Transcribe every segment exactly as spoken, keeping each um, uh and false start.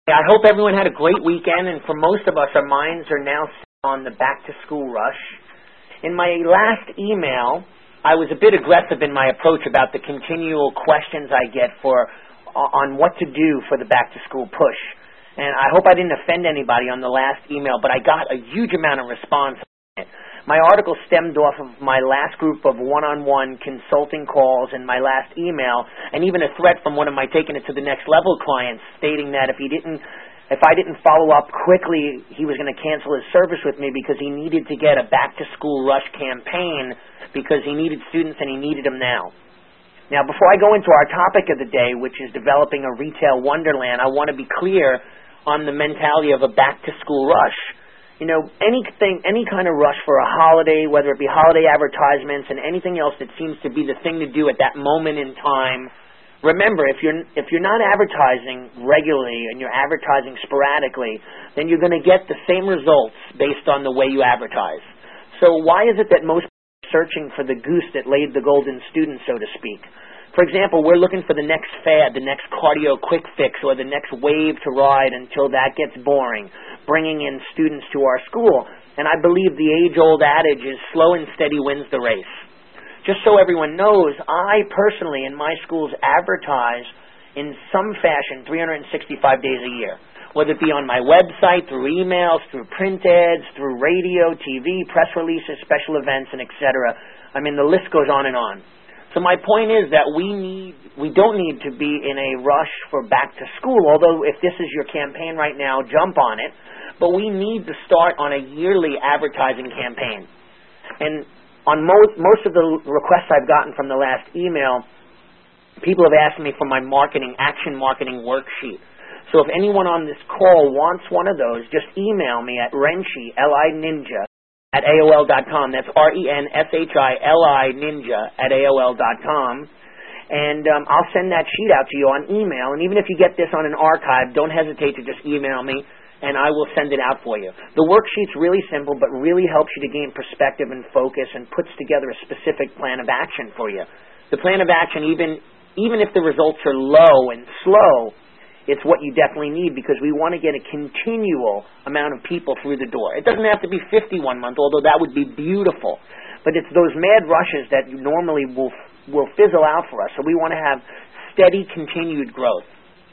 I hope everyone had a great weekend, and for most of us, our minds are now set on the back-to-school rush. In my last email, I was a bit aggressive in my approach about the continual questions I get for on what to do for the back-to-school push. And I hope I didn't offend anybody on the last email, but I got a huge amount of response on it. My article stemmed off of my last group of one-on-one consulting calls and my last email, and even a threat from one of my Taking It to the Next Level clients stating that if he didn't, if I didn't follow up quickly, he was going to cancel his service with me because he needed to get a back-to-school rush campaign because he needed students and he needed them now. Now, before I go into our topic of the day, which is developing a retail wonderland, I want to be clear on the mentality of a back-to-school rush. You know, anything, any kind of rush for a holiday, whether it be holiday advertisements and anything else that seems to be the thing to do at that moment in time. Remember, if you're if you're not advertising regularly and you're advertising sporadically, then you're going to get the same results based on the way you advertise. So why is it that most people are searching for the goose that laid the golden student, so to speak? For example, we're looking for the next fad, the next cardio quick fix, or the next wave to ride until that gets boring, bringing in students to our school. And I believe the age-old adage is slow and steady wins the race. Just so everyone knows, I personally in my schools advertise in some fashion three hundred sixty-five days a year, whether it be on my website, through emails, through print ads, through radio, T V, press releases, special events, and et cetera. I mean, the list goes on and on. So my point is that we need, we don't need to be in a rush for back to school, although if this is your campaign right now, jump on it. But we need to start on a yearly advertising campaign. And on most, most of the requests I've gotten from the last email, people have asked me for my marketing, action marketing worksheet. So if anyone on this call wants one of those, just email me at Renshi, L I Ninja, at A O L dot com. That's R E N S H I L I Ninja at A O L dot com. And um, I'll send that sheet out to you on email. And even if you get this on an archive, don't hesitate to just email me, and I will send it out for you. The worksheet's really simple, but really helps you to gain perspective and focus and puts together a specific plan of action for you. The plan of action, even, even if the results are low and slow, it's what you definitely need because we want to get a continual amount of people through the door. It doesn't have to be fifty-one month, although that would be beautiful. But it's those mad rushes that normally will will fizzle out for us. So we want to have steady, continued growth.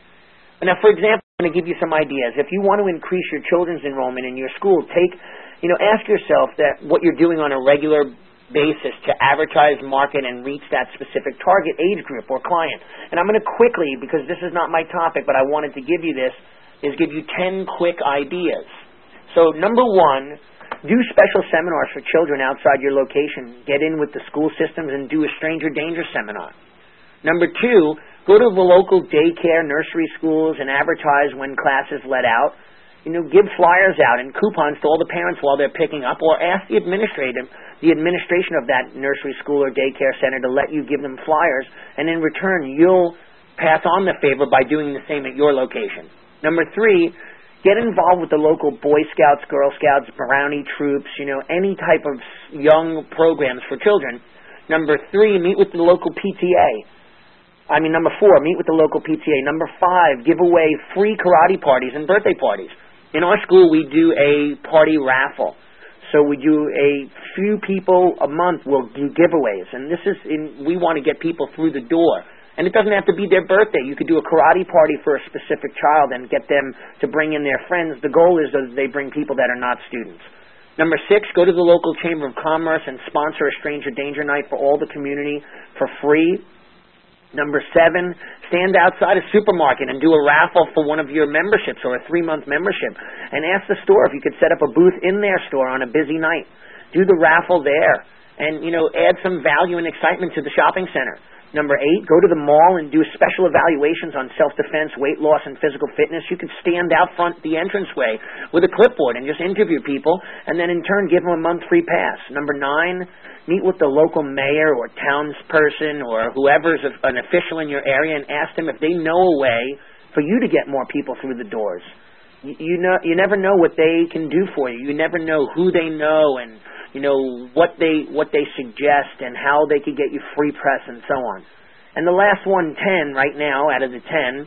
Now, for example, I'm going to give you some ideas. If you want to increase your children's enrollment in your school, take, you know, ask yourself that what you're doing on a regular basis to advertise, market, and reach that specific target age group or client. And I'm going to quickly, because this is not my topic, but I wanted to give you this, is give you ten quick ideas. So number one, do special seminars for children outside your location. Get in with the school systems and do a stranger danger seminar. Number two, go to the local daycare, nursery schools, and advertise when classes let out. You know, give flyers out and coupons to all the parents while they're picking up, or ask the administrator, the administration of that nursery school or daycare center to let you give them flyers, and in return, you'll pass on the favor by doing the same at your location. Number three, get involved with the local Boy Scouts, Girl Scouts, Brownie troops, you know, any type of young programs for children. Number three, meet with the local P T A. I mean, number four, meet with the local P T A. Number five, give away free karate parties and birthday parties. In our school, we do a party raffle. So we do a few people a month will do giveaways. And this is, in, we want to get people through the door. And it doesn't have to be their birthday. You could do a karate party for a specific child and get them to bring in their friends. The goal is that they bring people that are not students. Number six, go to the local Chamber of Commerce and sponsor a Stranger Danger Night for all the community for free. Number seven, stand outside a supermarket and do a raffle for one of your memberships or a three-month membership. And ask the store if you could set up a booth in their store on a busy night. Do the raffle there. And, you know, add some value and excitement to the shopping center. Number eight, go to the mall and do special evaluations on self-defense, weight loss, and physical fitness. You could stand out front the entranceway with a clipboard and just interview people, and then in turn give them a month free pass. Number nine, meet with the local mayor or townsperson or whoever's an official in your area and ask them if they know a way for you to get more people through the doors. You, you know, you never know what they can do for you. You never know who they know and you know, what they what they suggest and how they could get you free press and so on. And the last one, ten, right now, out of the ten,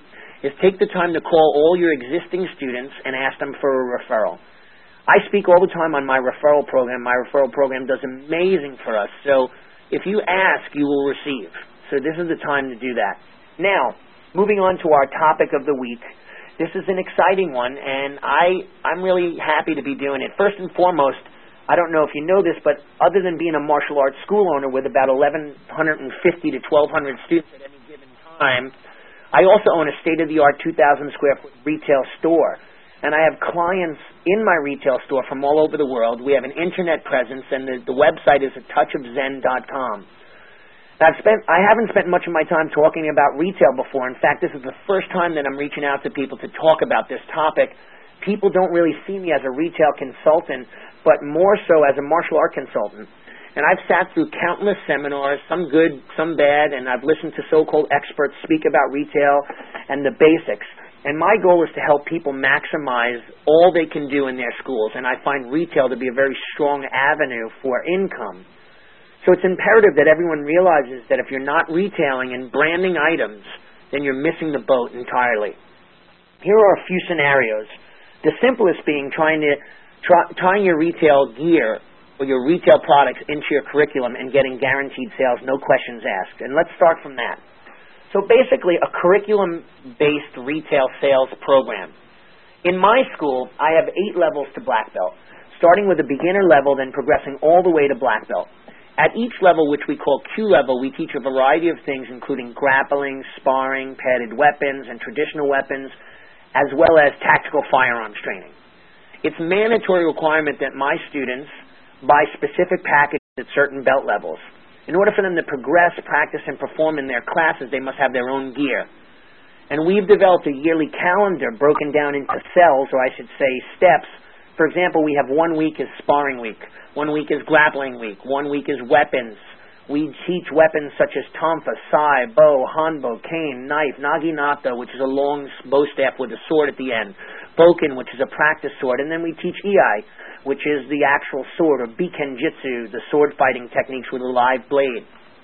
is take the time to call all your existing students and ask them for a referral. I speak all the time on my referral program. My referral program does amazing for us. So if you ask, you will receive. So this is the time to do that. Now, moving on to our topic of the week. This is an exciting one, and I, I'm really happy to be doing it. First and foremost, I don't know if you know this, but other than being a martial arts school owner with about eleven fifty to twelve hundred students at any given time, I also own a state-of-the-art two thousand square foot retail store. And I have clients in my retail store from all over the world. We have an internet presence, and the, the website is a touch of zen dot com. I've spent, I haven't spent much of my time talking about retail before. In fact, this is the first time that I'm reaching out to people to talk about this topic. People don't really see me as a retail consultant, but more so as a martial art consultant. And I've sat through countless seminars, some good, some bad, and I've listened to so-called experts speak about retail and the basics. And my goal is to help people maximize all they can do in their schools, and I find retail to be a very strong avenue for income. So it's imperative that everyone realizes that if you're not retailing and branding items, then you're missing the boat entirely. Here are a few scenarios. The simplest being trying to try, tying your retail gear or your retail products into your curriculum and getting guaranteed sales, no questions asked. And let's start from that. So basically, a curriculum-based retail sales program. In my school, I have eight levels to black belt, starting with a beginner level, then progressing all the way to black belt. At each level, which we call Q level, we teach a variety of things, including grappling, sparring, padded weapons, and traditional weapons, as well as tactical firearms training. It's a mandatory requirement that my students buy specific packages at certain belt levels. In order for them to progress, practice, and perform in their classes, they must have their own gear. And we've developed a yearly calendar broken down into cells, or I should say steps. For example, we have one week is sparring week, one week is grappling week, one week is weapons. We teach weapons such as tonfa, sai, bow, hanbo, cane, knife, naginata, which is a long bow staff with a sword at the end, boken, which is a practice sword, and then we teach iai, which is the actual sword, or bikenjitsu, the sword fighting techniques with a live blade.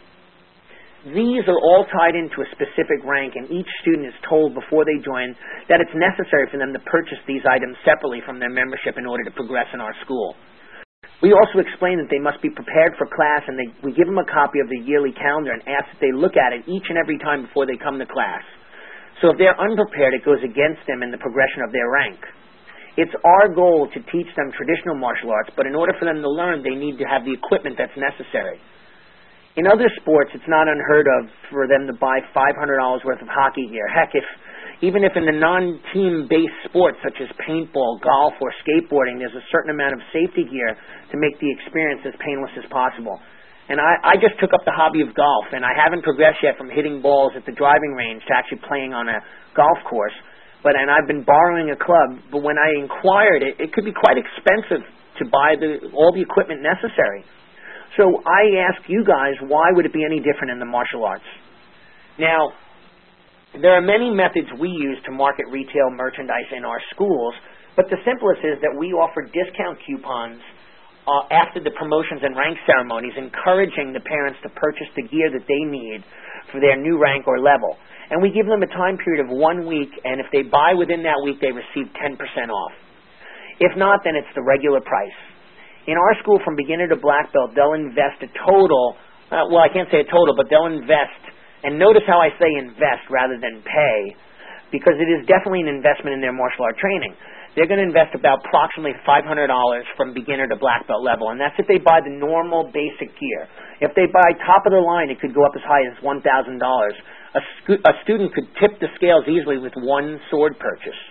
These are all tied into a specific rank, and each student is told before they join that it's necessary for them to purchase these items separately from their membership in order to progress in our school. We also explain that they must be prepared for class, and they, we give them a copy of the yearly calendar and ask that they look at it each and every time before they come to class. So if they're unprepared, it goes against them in the progression of their rank. It's our goal to teach them traditional martial arts, but in order for them to learn, they need to have the equipment that's necessary. In other sports, it's not unheard of for them to buy five hundred dollars worth of hockey gear. Heck, if even if in the non-team-based sports such as paintball, golf, or skateboarding, there's a certain amount of safety gear to make the experience as painless as possible. And I, I just took up the hobby of golf, and I haven't progressed yet from hitting balls at the driving range to actually playing on a golf course. But and I've been borrowing a club, but when I inquired, it, it could be quite expensive to buy the, all the equipment necessary. So I ask you guys, why would it be any different in the martial arts? Now, there are many methods we use to market retail merchandise in our schools, but the simplest is that we offer discount coupons uh, after the promotions and rank ceremonies, encouraging the parents to purchase the gear that they need for their new rank or level. And we give them a time period of one week, and if they buy within that week, they receive ten percent off. If not, then it's the regular price. In our school, from beginner to black belt, they'll invest a total, uh, well, I can't say a total, but they'll invest, and notice how I say invest rather than pay, because it is definitely an investment in their martial art training. They're going to invest about approximately five hundred dollars from beginner to black belt level, and that's if they buy the normal basic gear. If they buy top of the line, it could go up as high as one thousand dollars. A, scu- a student could tip the scales easily with one sword purchase.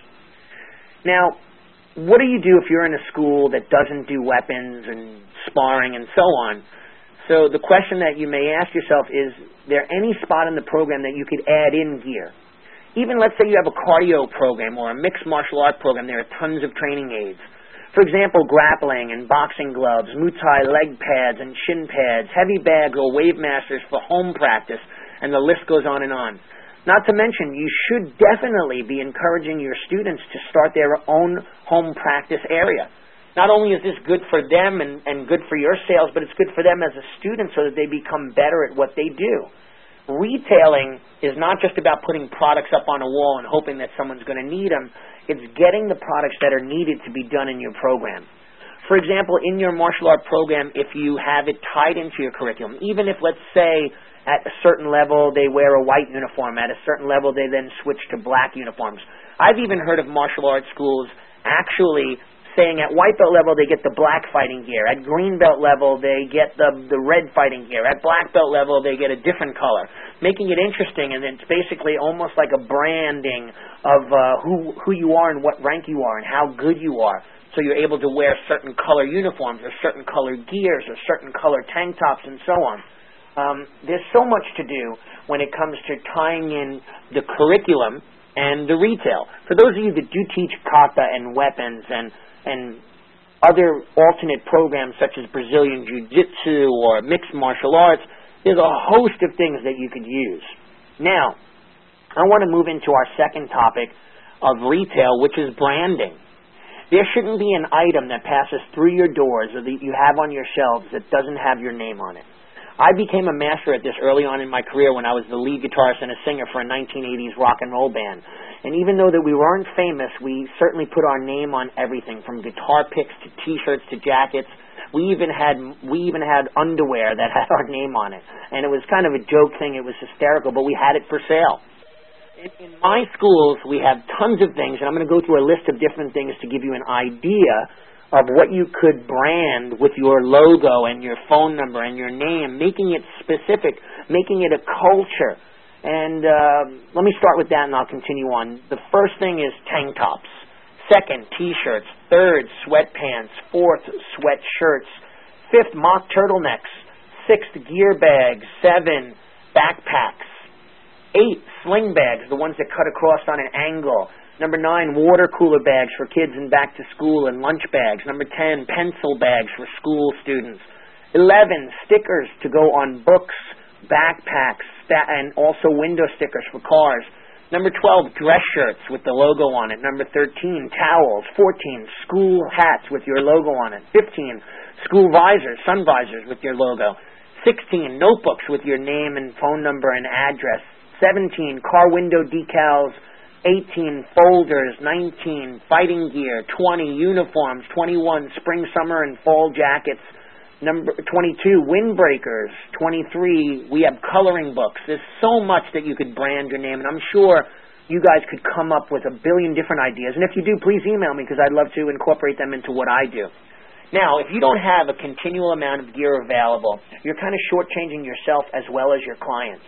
Now, what do you do if you're in a school that doesn't do weapons and sparring and so on? So the question that you may ask yourself is, there any spot in the program that you could add in gear? Even let's say you have a cardio program or a mixed martial art program, there are tons of training aids. For example, grappling and boxing gloves, Muay Thai leg pads and shin pads, heavy bags or wave masters for home practice, and the list goes on and on. Not to mention, you should definitely be encouraging your students to start their own home practice area. Not only is this good for them and, and good for your sales, but it's good for them as a student so that they become better at what they do. Retailing is not just about putting products up on a wall and hoping that someone's going to need them. It's getting the products that are needed to be done in your program. For example, in your martial art program, if you have it tied into your curriculum, even if, let's say, at a certain level they wear a white uniform, at a certain level they then switch to black uniforms. I've even heard of martial arts schools actually saying at white belt level they get the black fighting gear, at green belt level they get the the red fighting gear, at black belt level they get a different color, making it interesting, and it's basically almost like a branding of uh, who who you are and what rank you are and how good you are. So you're able to wear certain color uniforms or certain color gears or certain color tank tops and so on. Um, there's so much to do when it comes to tying in the curriculum and the retail. For those of you that do teach kata and weapons and and other alternate programs such as Brazilian Jiu-Jitsu or mixed martial arts, there's a host of things that you could use. Now, I want to move into our second topic of retail, which is branding. There shouldn't be an item that passes through your doors or that you have on your shelves that doesn't have your name on it. I became a master at this early on in my career when I was the lead guitarist and a singer for a nineteen eighties rock and roll band. And even though that we weren't famous, we certainly put our name on everything, from guitar picks to T-shirts to jackets. We even had we even had underwear that had our name on it. And it was kind of a joke thing. It was hysterical, but we had it for sale. In, in my schools, we have tons of things, and I'm going to go through a list of different things to give you an idea of what you could brand with your logo and your phone number and your name, making it specific, making it a culture. And uh, let me start with that and I'll continue on. The first thing is tank tops. Second, T-shirts. Third, sweatpants. Fourth, sweatshirts. Fifth, mock turtlenecks. Sixth, gear bags. Seven, backpacks. Eight, sling bags, the ones that cut across on an angle. Number nine, water cooler bags for kids in back to school and lunch bags. Number ten, pencil bags for school students. Eleven, stickers to go on books, backpacks, and also window stickers for cars. Number twelve, dress shirts with the logo on it. Number thirteen, towels. fourteen, school hats with your logo on it. fifteen, school visors, sun visors with your logo. sixteen, notebooks with your name and phone number and address. seventeen, car window decals. eighteen, folders. nineteen, fighting gear. twenty, uniforms. twenty-one, spring, summer, and fall jackets. Number twenty-two, windbreakers. twenty-three, we have coloring books. There's so much that you could brand your name, and I'm sure you guys could come up with a billion different ideas. And if you do, please email me, because I'd love to incorporate them into what I do. Now, if you don't have a continual amount of gear available, you're kind of shortchanging yourself as well as your clients.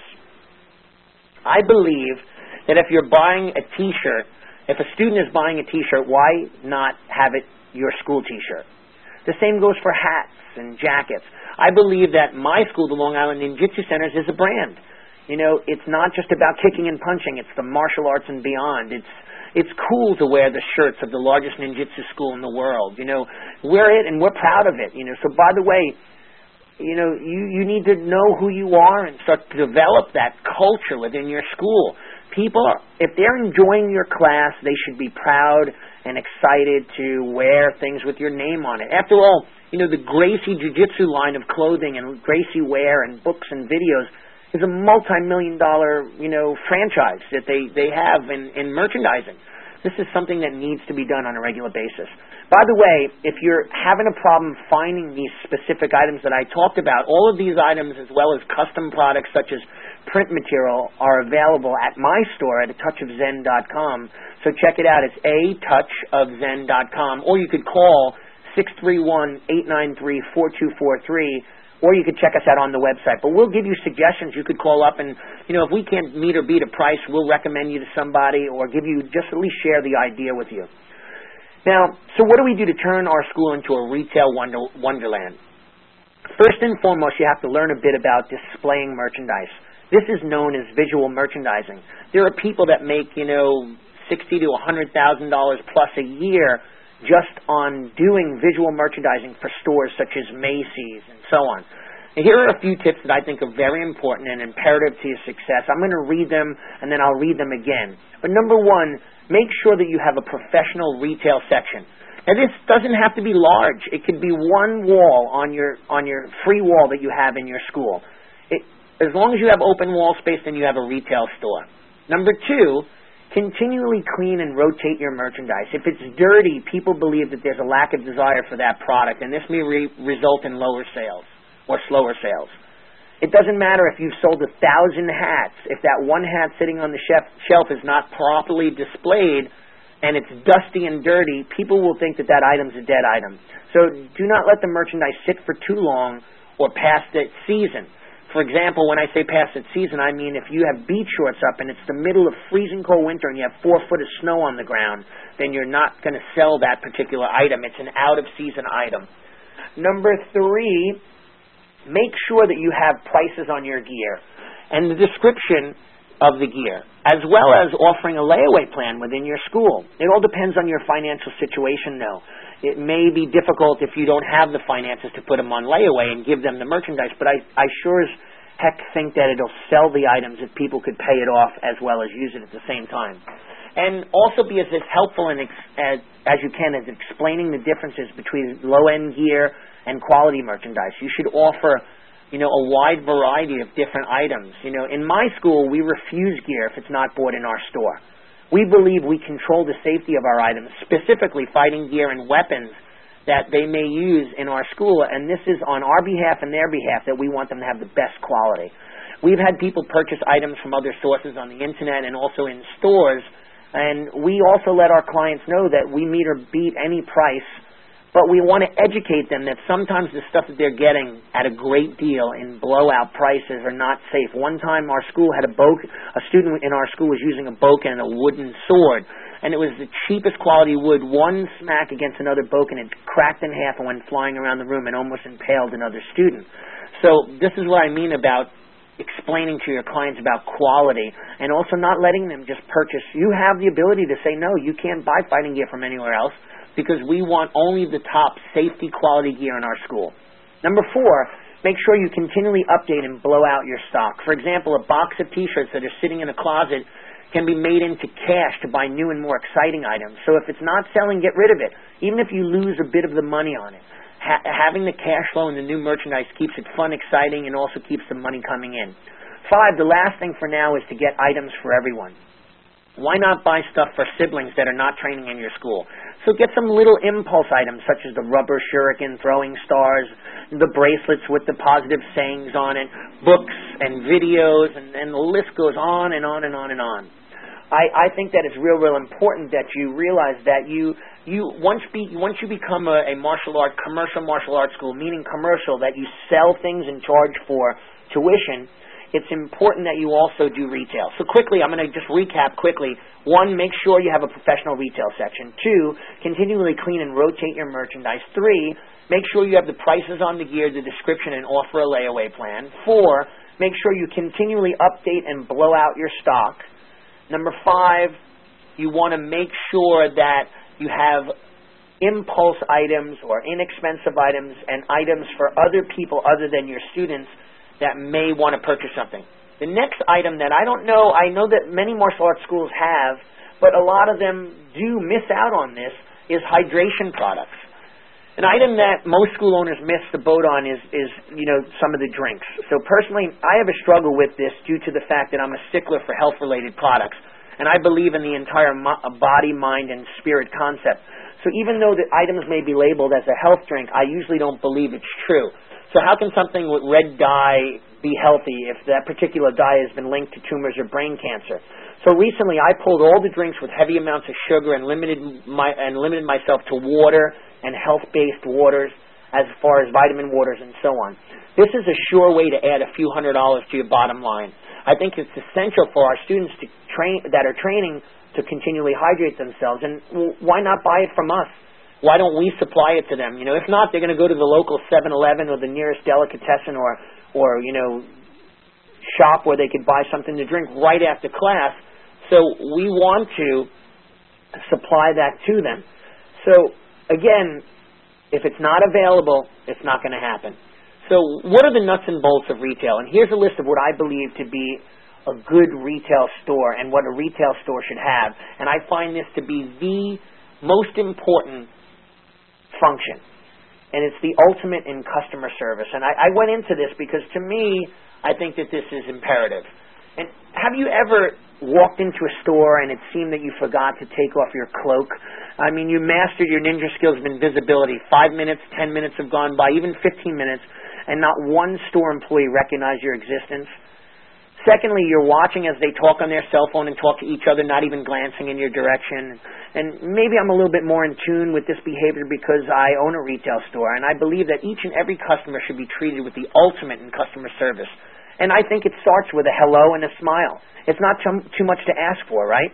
I believe that if you're buying a T-shirt, if a student is buying a T-shirt, why not have it your school T-shirt? The same goes for hats and jackets. I believe that my school, the Long Island Ninjutsu Centers, is a brand. You know, it's not just about kicking and punching. It's the martial arts and beyond. It's it's cool to wear the shirts of the largest ninjutsu school in the world. You know, wear it and we're proud of it. You know, so by the way, you know, you, you need to know who you are and start to develop that culture within your school. People, if they're enjoying your class, they should be proud and excited to wear things with your name on it. After all, you know, the Gracie Jiu-Jitsu line of clothing and Gracie wear and books and videos is a multi-million dollar, you know, franchise that they, they have in, in merchandising. This is something that needs to be done on a regular basis. By the way, if you're having a problem finding these specific items that I talked about, all of these items as well as custom products such as print material are available at my store at a touch of zen dot com. So check it out. It's a touch of zen dot com. Or you could call six three one, eight nine three, four two four three, or you could check us out on the website. But we'll give you suggestions. You could call up and, you know, if we can't meet or beat a price, we'll recommend you to somebody or give you, just at least share the idea with you. Now, so what do we do to turn our school into a retail wonder, wonderland? First and foremost, you have to learn a bit about displaying merchandise. This is known as visual merchandising. There are people that make, you know, sixty to one hundred thousand dollars plus a year just on doing visual merchandising for stores such as Macy's and so on. Now, here are a few tips that I think are very important and imperative to your success. I'm going to read them, and then I'll read them again. But number one, make sure that you have a professional retail section. Now, this doesn't have to be large. It could be one wall on your on your free wall that you have in your school. It, As long as you have open wall space, then you have a retail store. Number two, continually clean and rotate your merchandise. If it's dirty, people believe that there's a lack of desire for that product, and this may re- result in lower sales or slower sales. It doesn't matter if you've sold a thousand hats. If that one hat sitting on the chef, shelf is not properly displayed and it's dusty and dirty, people will think that that item's a dead item. So do not let the merchandise sit for too long or past its season. For example, when I say past its season, I mean if you have beach shorts up and it's the middle of freezing cold winter and you have four foot of snow on the ground, then you're not going to sell that particular item. It's an out-of-season item. Number three, make sure that you have prices on your gear and the description of the gear, as well as offering a layaway plan within your school. It all depends on your financial situation, though. It may be difficult if you don't have the finances to put them on layaway and give them the merchandise, but I, I sure as heck think that it'll sell the items if people could pay it off as well as use it at the same time. And also be as, as helpful and ex- as, as you can as explaining the differences between low-end gear and quality merchandise. You should offer, you know, a wide variety of different items. You know, in my school, we refuse gear if it's not bought in our store. We believe we control the safety of our items, specifically fighting gear and weapons that they may use in our school, and this is on our behalf and their behalf that we want them to have the best quality. We've had people purchase items from other sources on the internet and also in stores, and we also let our clients know that we meet or beat any price, but we want to educate them that sometimes the stuff that they're getting at a great deal in blowout prices are not safe. One time our school had a bow, a student in our school was using a bokken and a wooden sword, and it was the cheapest quality wood. One smack against another bokken, it cracked in half and went flying around the room and almost impaled another student. So this is what I mean about explaining to your clients about quality and also not letting them just purchase. You have the ability to say, no, you can't buy fighting gear from anywhere else, because we want only the top safety quality gear in our school. Number four, make sure you continually update and blow out your stock. For example, a box of T-shirts that are sitting in a closet can be made into cash to buy new and more exciting items. So if it's not selling, get rid of it, even if you lose a bit of the money on it. Ha- having the cash flow and the new merchandise keeps it fun, exciting, and also keeps the money coming in. Five, the last thing for now is to get items for everyone. Why not buy stuff for siblings that are not training in your school? So get some little impulse items such as the rubber shuriken, throwing stars, the bracelets with the positive sayings on it, books and videos, and, and the list goes on and on and on and on. I, I think that it's real, real important that you realize that you, you once, be, once you become a, a martial art, commercial martial arts school, meaning commercial, that you sell things and charge for tuition, it's important that you also do retail. So quickly, I'm going to just recap quickly. One, make sure you have a professional retail section. Two, continually clean and rotate your merchandise. Three, make sure you have the prices on the gear, the description, and offer a layaway plan. Four, make sure you continually update and blow out your stock. Number five, you want to make sure that you have impulse items or inexpensive items and items for other people other than your students that may want to purchase something. The next item that I don't know, I know that many martial arts schools have, but a lot of them do miss out on this, is hydration products. An item that most school owners miss the boat on is, is, you know, some of the drinks. So personally, I have a struggle with this due to the fact that I'm a stickler for health-related products, and I believe in the entire mo- body, mind, and spirit concept. So even though the items may be labeled as a health drink, I usually don't believe it's true. So how can something with red dye be healthy if that particular dye has been linked to tumors or brain cancer? So recently I pulled all the drinks with heavy amounts of sugar and limited my and limited myself to water and health-based waters as far as vitamin waters and so on. This is a sure way to add a few hundred dollars to your bottom line. I think it's essential for our students to train that are training to continually hydrate themselves, and well, why not buy it from us? Why don't we supply it to them? You know, if not, they're going to go to the local seven eleven or the nearest delicatessen or, or, you know, shop where they could buy something to drink right after class. So we want to supply that to them. So, again, if it's not available, it's not going to happen. So what are the nuts and bolts of retail? And here's a list of what I believe to be a good retail store and what a retail store should have. And I find this to be the most important function, and it's the ultimate in customer service. And I, I went into this because, to me, I think that this is imperative. And have you ever walked into a store and it seemed that you forgot to take off your cloak? I mean, you mastered your ninja skills of invisibility. Five minutes, ten minutes have gone by, even fifteen minutes, and not one store employee recognized your existence. Secondly, you're watching as they talk on their cell phone and talk to each other, not even glancing in your direction. And maybe I'm a little bit more in tune with this behavior because I own a retail store, and I believe that each and every customer should be treated with the ultimate in customer service. And I think it starts with a hello and a smile. It's not too, too much to ask for, right?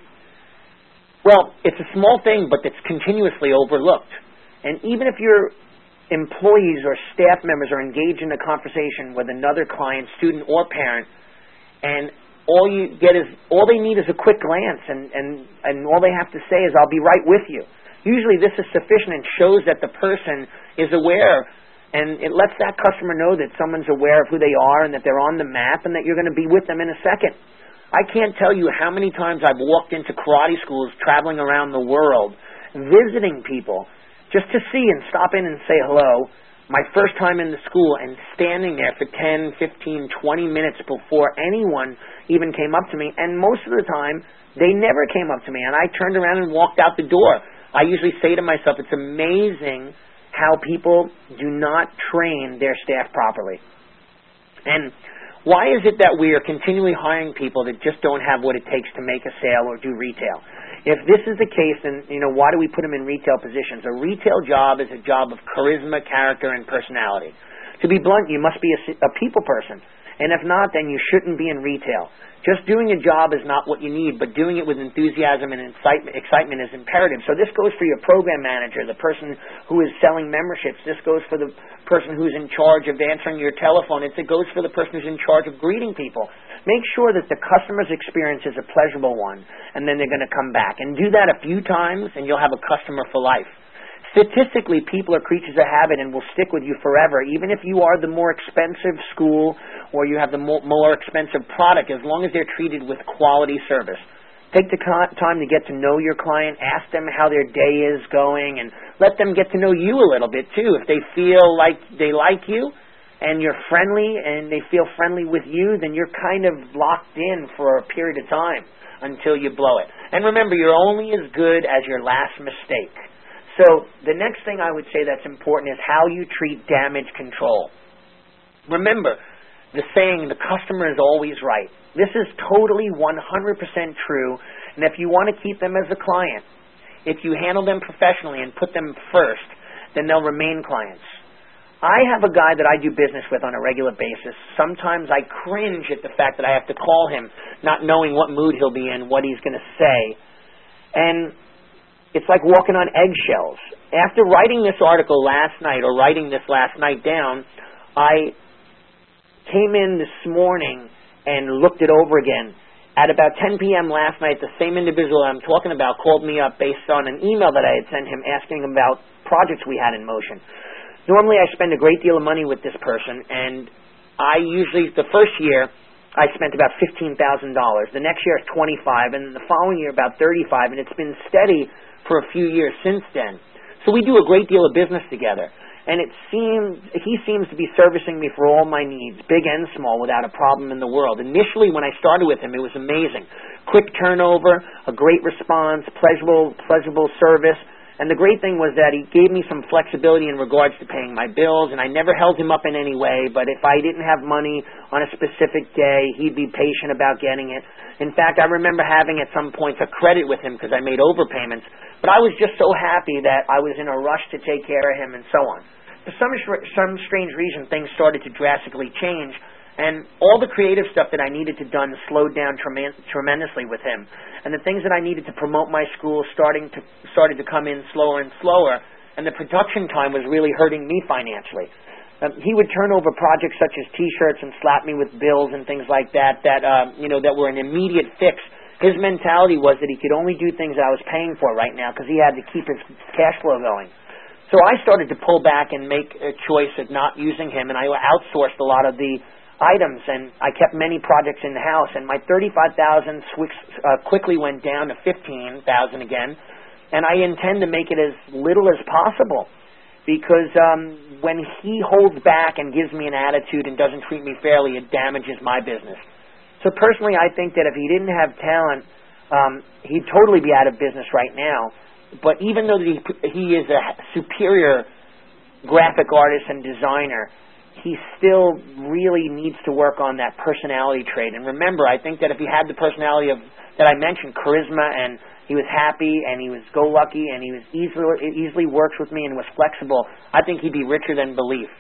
Well, it's a small thing, but it's continuously overlooked. And even if your employees or staff members are engaged in a conversation with another client, student, or parent, and all you get is, all they need is a quick glance, and, and, and all they have to say is, I'll be right with you. Usually this is sufficient and shows that the person is aware, and it lets that customer know that someone's aware of who they are and that they're on the map and that you're going to be with them in a second. I can't tell you how many times I've walked into karate schools traveling around the world, visiting people, just to see and stop in and say hello. My first time in the school, and standing there for ten, fifteen, twenty minutes before anyone even came up to me, and most of the time, they never came up to me, and I turned around and walked out the door. I usually say to myself, it's amazing how people do not train their staff properly. And why is it that we are continually hiring people that just don't have what it takes to make a sale or do retail? If this is the case, then, you know, why do we put them in retail positions? A retail job is a job of charisma, character, and personality. To be blunt, you must be a, a people person. And if not, then you shouldn't be in retail. Just doing a job is not what you need, but doing it with enthusiasm and excitement, excitement is imperative. So this goes for your program manager, the person who is selling memberships. This goes for the person who's in charge of answering your telephone. It goes for the person who's in charge of greeting people. Make sure that the customer's experience is a pleasurable one, and then they're going to come back. And do that a few times, and you'll have a customer for life. Statistically, people are creatures of habit and will stick with you forever, even if you are the more expensive school or you have the more, more expensive product, as long as they're treated with quality service. Take the time to get to know your client, ask them how their day is going, and let them get to know you a little bit too. If they feel like they like you and you're friendly and they feel friendly with you, then you're kind of locked in for a period of time until you blow it. And remember, you're only as good as your last mistake. So the next thing I would say that's important is how you treat damage control. Remember, the saying, the customer is always right. This is totally one hundred percent true, and if you want to keep them as a client, if you handle them professionally and put them first, then they'll remain clients. I have a guy that I do business with on a regular basis. Sometimes I cringe at the fact that I have to call him, not knowing what mood he'll be in, what he's going to say. And it's like walking on eggshells. After writing this article last night, or writing this last night down, I came in this morning and looked it over again. At about ten p.m. last night, the same individual I'm talking about called me up based on an email that I had sent him asking about projects we had in motion. Normally, I spend a great deal of money with this person, and I usually, the first year, I spent about fifteen thousand dollars. The next year, twenty-five thousand dollars, and the following year, about thirty-five thousand dollars, and it's been steady for a few years since then. So we do a great deal of business together. And it seems, he seems to be servicing me for all my needs, big and small, without a problem in the world. Initially, when I started with him, it was amazing. Quick turnover, a great response, pleasurable, pleasurable service. And the great thing was that he gave me some flexibility in regards to paying my bills, and I never held him up in any way, but if I didn't have money on a specific day, he'd be patient about getting it. In fact, I remember having at some points a credit with him because I made overpayments, but I was just so happy that I was in a rush to take care of him and so on. For some, some strange reason, things started to drastically change, and all the creative stuff that I needed to done slowed down trem- tremendously with him. And the things that I needed to promote my school starting to, started to come in slower and slower, and the production time was really hurting me financially. Um, he would turn over projects such as T-shirts and slap me with bills and things like that that, uh, you know, that were an immediate fix. His mentality was that he could only do things I was paying for right now because he had to keep his cash flow going. So I started to pull back and make a choice of not using him, and I outsourced a lot of the items, and I kept many projects in the house, and my thirty-five thousand dollars uh, quickly went down to fifteen thousand dollars again, and I intend to make it as little as possible. because um, when he holds back and gives me an attitude and doesn't treat me fairly, it damages my business. So personally, I think that if he didn't have talent, um, he'd totally be out of business right now. But even though he, he is a superior graphic artist and designer, he still really needs to work on that personality trait. And remember, I think that if he had the personality of that I mentioned, charisma, and he was happy, and he was go-lucky, and he was easily easily works with me and was flexible, I think he'd be richer than belief.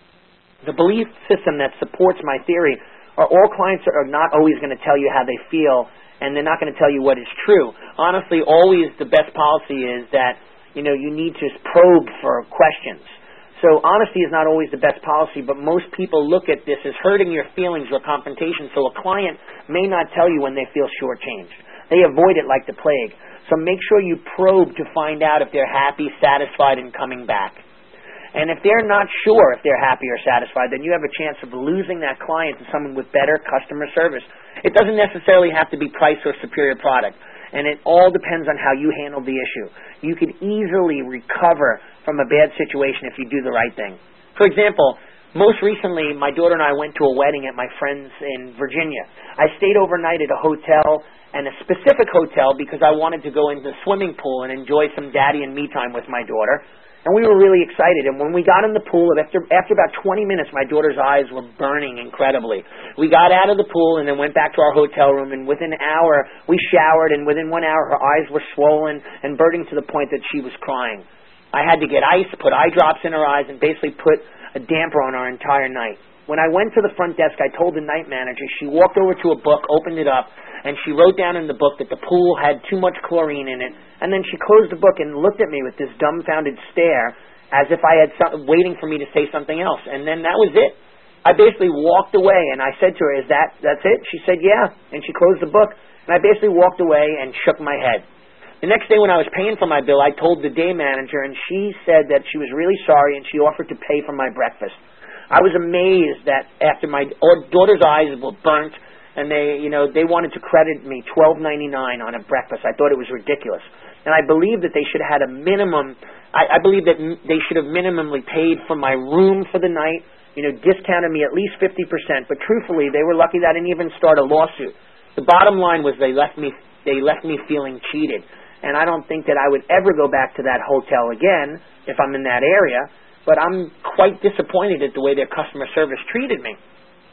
The belief system that supports my theory are all clients are not always going to tell you how they feel, and they're not going to tell you what is true. Honestly, always the best policy is that, you know, you need to probe for questions. So honesty is not always the best policy, but most people look at this as hurting your feelings or confrontation, so a client may not tell you when they feel shortchanged. They avoid it like the plague. So make sure you probe to find out if they're happy, satisfied, and coming back. And if they're not sure if they're happy or satisfied, then you have a chance of losing that client to someone with better customer service. It doesn't necessarily have to be price or superior product, and it all depends on how you handle the issue. You could easily recover from a bad situation if you do the right thing. For example, most recently, my daughter and I went to a wedding at my friend's in Virginia. I stayed overnight at a hotel, and a specific hotel, because I wanted to go into the swimming pool and enjoy some daddy and me time with my daughter. And we were really excited. And when we got in the pool, after after about twenty minutes, my daughter's eyes were burning incredibly. We got out of the pool and then went back to our hotel room. And within an hour, we showered. And within one hour, her eyes were swollen and burning to the point that she was crying. I had to get ice, put eye drops in her eyes, and basically put a damper on our entire night. When I went to the front desk, I told the night manager. She walked over to a book, opened it up, and she wrote down in the book that the pool had too much chlorine in it. And then she closed the book and looked at me with this dumbfounded stare as if I had some, waiting for me to say something else. And then that was it. I basically walked away, and I said to her, is that, that's it? She said, yeah. And she closed the book. And I basically walked away and shook my head. The next day when I was paying for my bill, I told the day manager, and she said that she was really sorry, and she offered to pay for my breakfast. I was amazed that after my daughter's eyes were burnt, and they, you know, they wanted to credit me twelve ninety-nine on a breakfast. I thought it was ridiculous. And I believe that they should have had a minimum, I, I believe that m- they should have minimally paid for my room for the night, you know, discounted me at least fifty percent. But truthfully, they were lucky that I didn't even start a lawsuit. The bottom line was they left me, they left me feeling cheated. And I don't think that I would ever go back to that hotel again if I'm in that area. But I'm quite disappointed at the way their customer service treated me.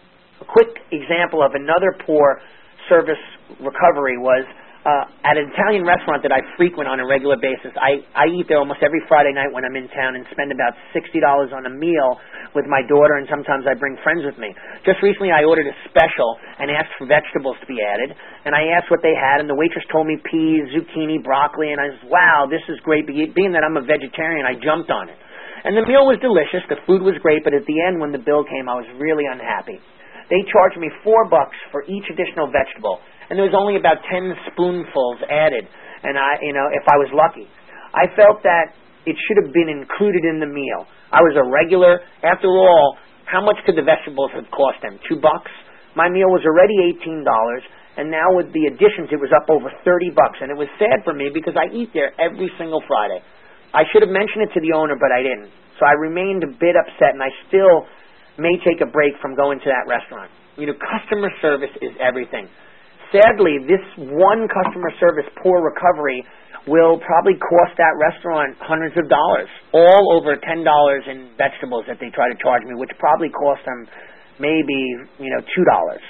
A quick example of another poor service recovery was uh, at an Italian restaurant that I frequent on a regular basis. I, I eat there almost every Friday night when I'm in town and spend about sixty dollars on a meal with my daughter, and sometimes I bring friends with me. Just recently I ordered a special and asked for vegetables to be added, and I asked what they had, and the waitress told me peas, zucchini, broccoli, and I said, wow, this is great. Being that I'm a vegetarian, I jumped on it. And the meal was delicious, the food was great, but at the end when the bill came, I was really unhappy. They charged me four bucks for each additional vegetable, and there was only about ten spoonfuls added, and I, you know, if I was lucky. I felt that it should have been included in the meal. I was a regular. After all, how much could the vegetables have cost them? Two bucks? My meal was already eighteen dollars, and now with the additions, it was up over thirty bucks, and it was sad for me because I eat there every single Friday. I should have mentioned it to the owner, but I didn't. So I remained a bit upset, and I still may take a break from going to that restaurant. You know, customer service is everything. Sadly, this one customer service poor recovery will probably cost that restaurant hundreds of dollars, all over ten dollars in vegetables that they try to charge me, which probably cost them maybe, you know, two dollars.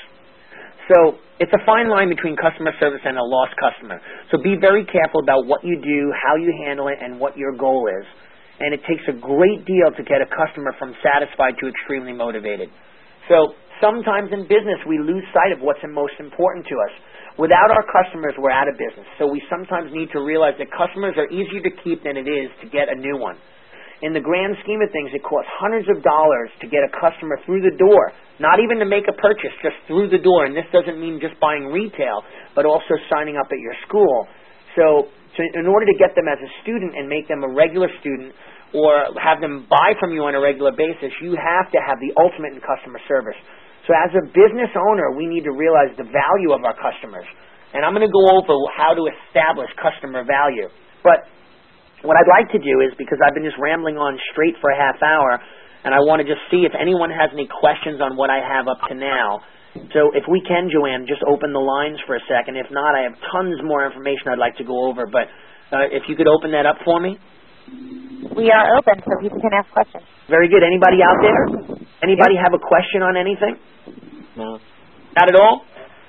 So it's a fine line between customer service and a lost customer. So be very careful about what you do, how you handle it, and what your goal is. And it takes a great deal to get a customer from satisfied to extremely motivated. So sometimes in business we lose sight of what's most important to us. Without our customers, we're out of business. So we sometimes need to realize that customers are easier to keep than it is to get a new one. In the grand scheme of things, it costs hundreds of dollars to get a customer through the door, not even to make a purchase, just through the door. And this doesn't mean just buying retail, but also signing up at your school. So, so in order to get them as a student and make them a regular student or have them buy from you on a regular basis, you have to have the ultimate in customer service. So as a business owner, we need to realize the value of our customers. And I'm going to go over how to establish customer value. But what I'd like to do is, because I've been just rambling on straight for a half hour, and I want to just see if anyone has any questions on what I have up to now. So if we can, Joanne, just open the lines for a second. If not, I have tons more information I'd like to go over, but uh, if you could open that up for me. We are open so people can ask questions. Very good. Anybody out there? Anybody yep. have a question on anything? No. Not at all?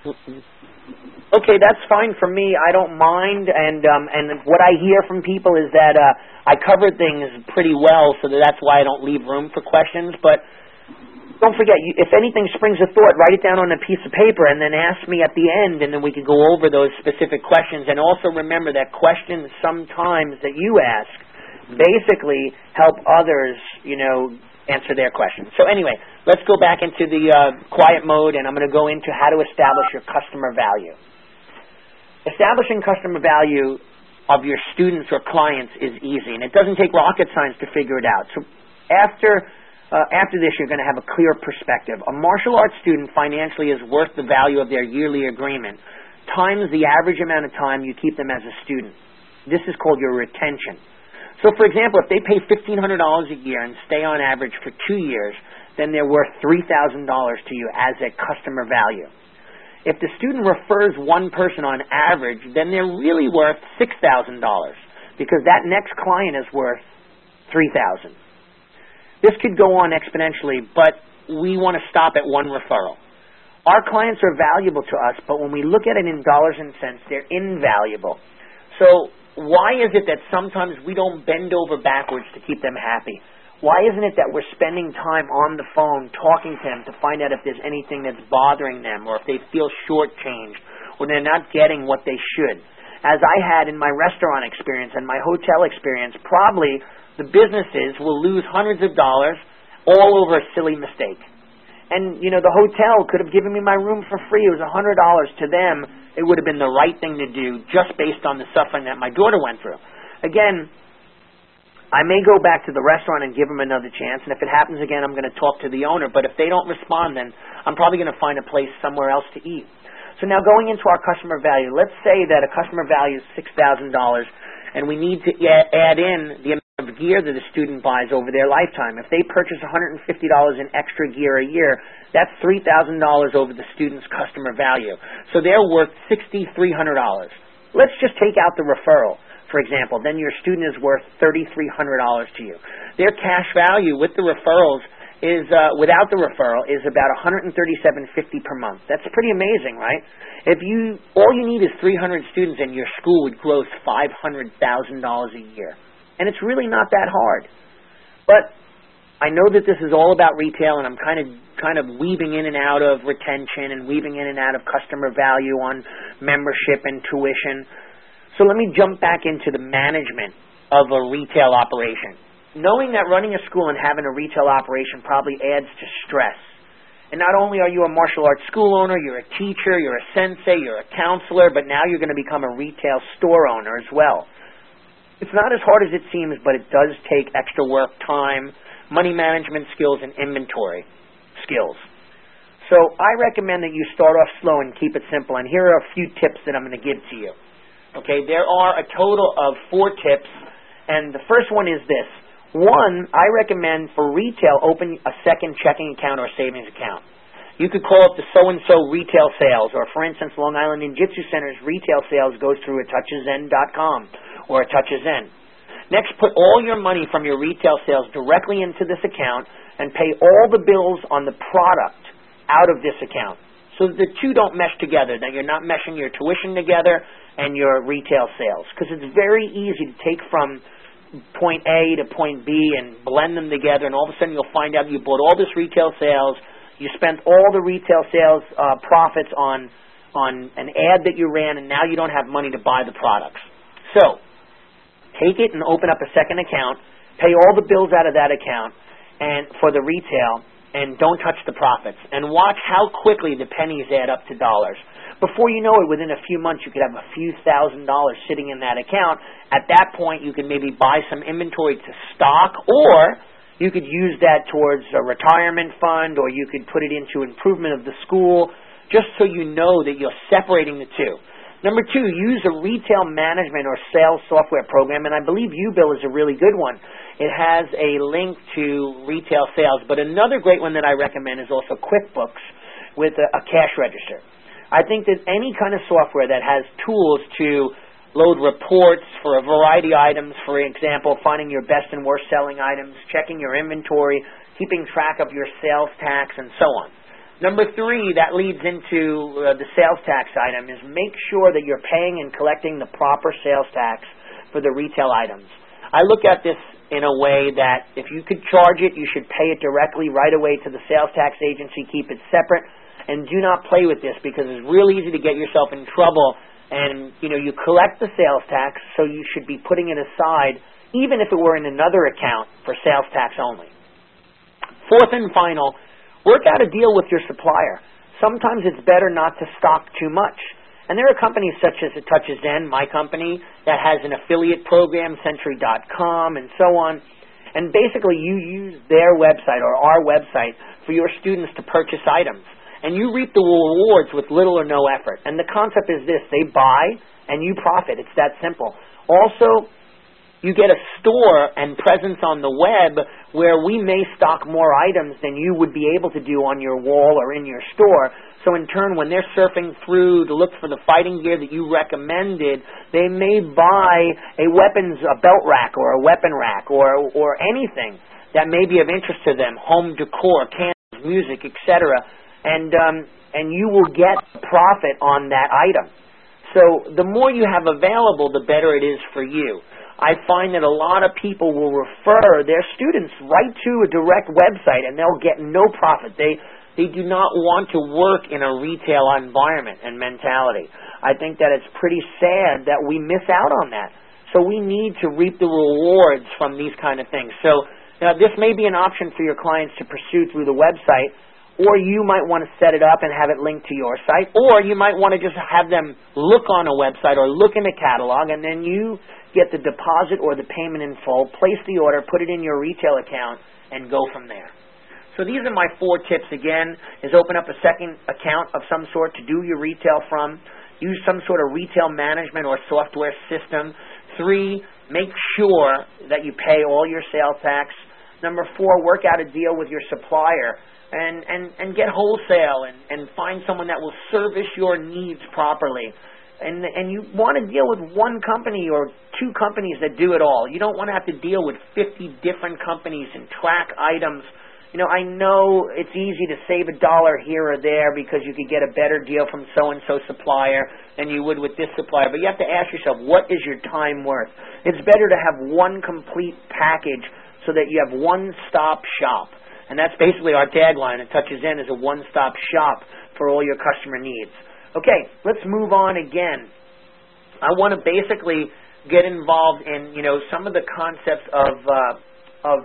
Okay, that's fine for me. I don't mind, and um, and what I hear from people is that uh, I cover things pretty well, so that that's why I don't leave room for questions. But don't forget, you, if anything springs a thought, write it down on a piece of paper and then ask me at the end, and then we can go over those specific questions. And also remember that questions sometimes that you ask basically help others, you know, answer their questions. So anyway, let's go back into the uh, quiet mode, and I'm going to go into how to establish your customer value. Establishing customer value of your students or clients is easy, and it doesn't take rocket science to figure it out. So after uh, after this, you're going to have a clear perspective. A martial arts student financially is worth the value of their yearly agreement times the average amount of time you keep them as a student. This is called your retention. So, for example, if they pay fifteen hundred dollars a year and stay on average for two years, then they're worth three thousand dollars to you as a customer value. If the student refers one person on average, then they're really worth six thousand dollars because that next client is worth three thousand dollars. This could go on exponentially, but we want to stop at one referral. Our clients are valuable to us, but when we look at it in dollars and cents, they're invaluable. So why is it that sometimes we don't bend over backwards to keep them happy? Why isn't it that we're spending time on the phone talking to them to find out if there's anything that's bothering them or if they feel shortchanged or they're not getting what they should? As I had in my restaurant experience and my hotel experience, probably the businesses will lose hundreds of dollars all over a silly mistake. And, you know, the hotel could have given me my room for free. It was one hundred dollars. To them, it would have been the right thing to do just based on the suffering that my daughter went through. Again, I may go back to the restaurant and give them another chance, and if it happens again, I'm going to talk to the owner. But if they don't respond, then I'm probably going to find a place somewhere else to eat. So now going into our customer value, let's say that a customer value is six thousand dollars, and we need to add in the amount of gear that a student buys over their lifetime. If they purchase one hundred fifty dollars in extra gear a year, that's three thousand dollars over the student's customer value. So they're worth six thousand three hundred dollars. Let's just take out the referral, for example. Then your student is worth three thousand three hundred dollars to you. Their cash value with the referrals is, uh, without the referral, is about one hundred thirty-seven fifty per month. That's pretty amazing, right? If you, all you need is three hundred students and your school would gross five hundred thousand dollars a year. And it's really not that hard. But I know that this is all about retail, and I'm kind of kind of weaving in and out of retention and weaving in and out of customer value on membership and tuition. So let me jump back into the management of a retail operation. Knowing that running a school and having a retail operation probably adds to stress. And not only are you a martial arts school owner, you're a teacher, you're a sensei, you're a counselor, but now you're going to become a retail store owner as well. It's not as hard as it seems, but it does take extra work, time, money management skills, and inventory skills. So I recommend that you start off slow and keep it simple. And here are a few tips that I'm going to give to you. Okay, there are a total of four tips, and the first one is this. One, I recommend for retail, open a second checking account or savings account. You could call it the so-and-so retail sales, or for instance, Long Island Ninjutsu Center's retail sales goes through a touch of zen dot com or a touch of zen. Next, put all your money from your retail sales directly into this account and pay all the bills on the product out of this account so that the two don't mesh together, that you're not meshing your tuition together and your retail sales. Because it's very easy to take from point A to point B and blend them together, and all of a sudden you'll find out you bought all this retail sales. You spent all the retail sales uh, profits on on an ad that you ran, and now you don't have money to buy the products. So take it and open up a second account, pay all the bills out of that account and for the retail, and don't touch the profits. And watch how quickly the pennies add up to dollars. Before you know it, within a few months, you could have a few thousand dollars sitting in that account. At that point, you can maybe buy some inventory to stock, or you could use that towards a retirement fund, or you could put it into improvement of the school, just so you know that you're separating the two. Number two, use a retail management or sales software program, and I believe U-Bill is a really good one. It has a link to retail sales, but another great one that I recommend is also QuickBooks with a, a cash register. I think that any kind of software that has tools to load reports for a variety of items, for example, finding your best and worst selling items, checking your inventory, keeping track of your sales tax, and so on. Number three, that leads into uh, the sales tax item, is make sure that you're paying and collecting the proper sales tax for the retail items. I look at this in a way that if you could charge it, you should pay it directly right away to the sales tax agency, keep it separate, and do not play with this because it's real easy to get yourself in trouble. And, you know, you collect the sales tax, so you should be putting it aside, even if it were in another account for sales tax only. Fourth and final, work out a deal with your supplier. Sometimes it's better not to stock too much. And there are companies such as TouchAZen, my company, that has an affiliate program, Century dot com, and so on. And basically you use their website or our website for your students to purchase items. And you reap the rewards with little or no effort. And the concept is this: they buy and you profit. It's that simple. Also, you get a store and presence on the web where we may stock more items than you would be able to do on your wall or in your store. So in turn, when they're surfing through to look for the fighting gear that you recommended, they may buy a weapons, a belt rack or a weapon rack or, or anything that may be of interest to them, home decor, candles, music, et cetera. And, um, and you will get profit on that item. So the more you have available, the better it is for you. I find that a lot of people will refer their students right to a direct website and they'll get no profit. They they do not want to work in a retail environment and mentality. I think that it's pretty sad that we miss out on that. So we need to reap the rewards from these kind of things. So you know, this may be an option for your clients to pursue through the website, or you might want to set it up and have it linked to your site, or you might want to just have them look on a website or look in a catalog, and then you get the deposit or the payment in full, place the order, put it in your retail account, and go from there. So these are my four tips again, is open up a second account of some sort to do your retail from, use some sort of retail management or software system. Three, make sure that you pay all your sales tax. Number four, work out a deal with your supplier and, and, and get wholesale and, and find someone that will service your needs properly. And and you want to deal with one company or two companies that do it all. You don't want to have to deal with fifty different companies and track items. You know, I know it's easy to save a dollar here or there because you could get a better deal from so-and-so supplier than you would with this supplier. But you have to ask yourself, what is your time worth? It's better to have one complete package so that you have one-stop shop. And that's basically our tagline. And TouchAZen is a one-stop shop for all your customer needs. Okay, let's move on again. I want to basically get involved in, you know, some of the concepts of uh, of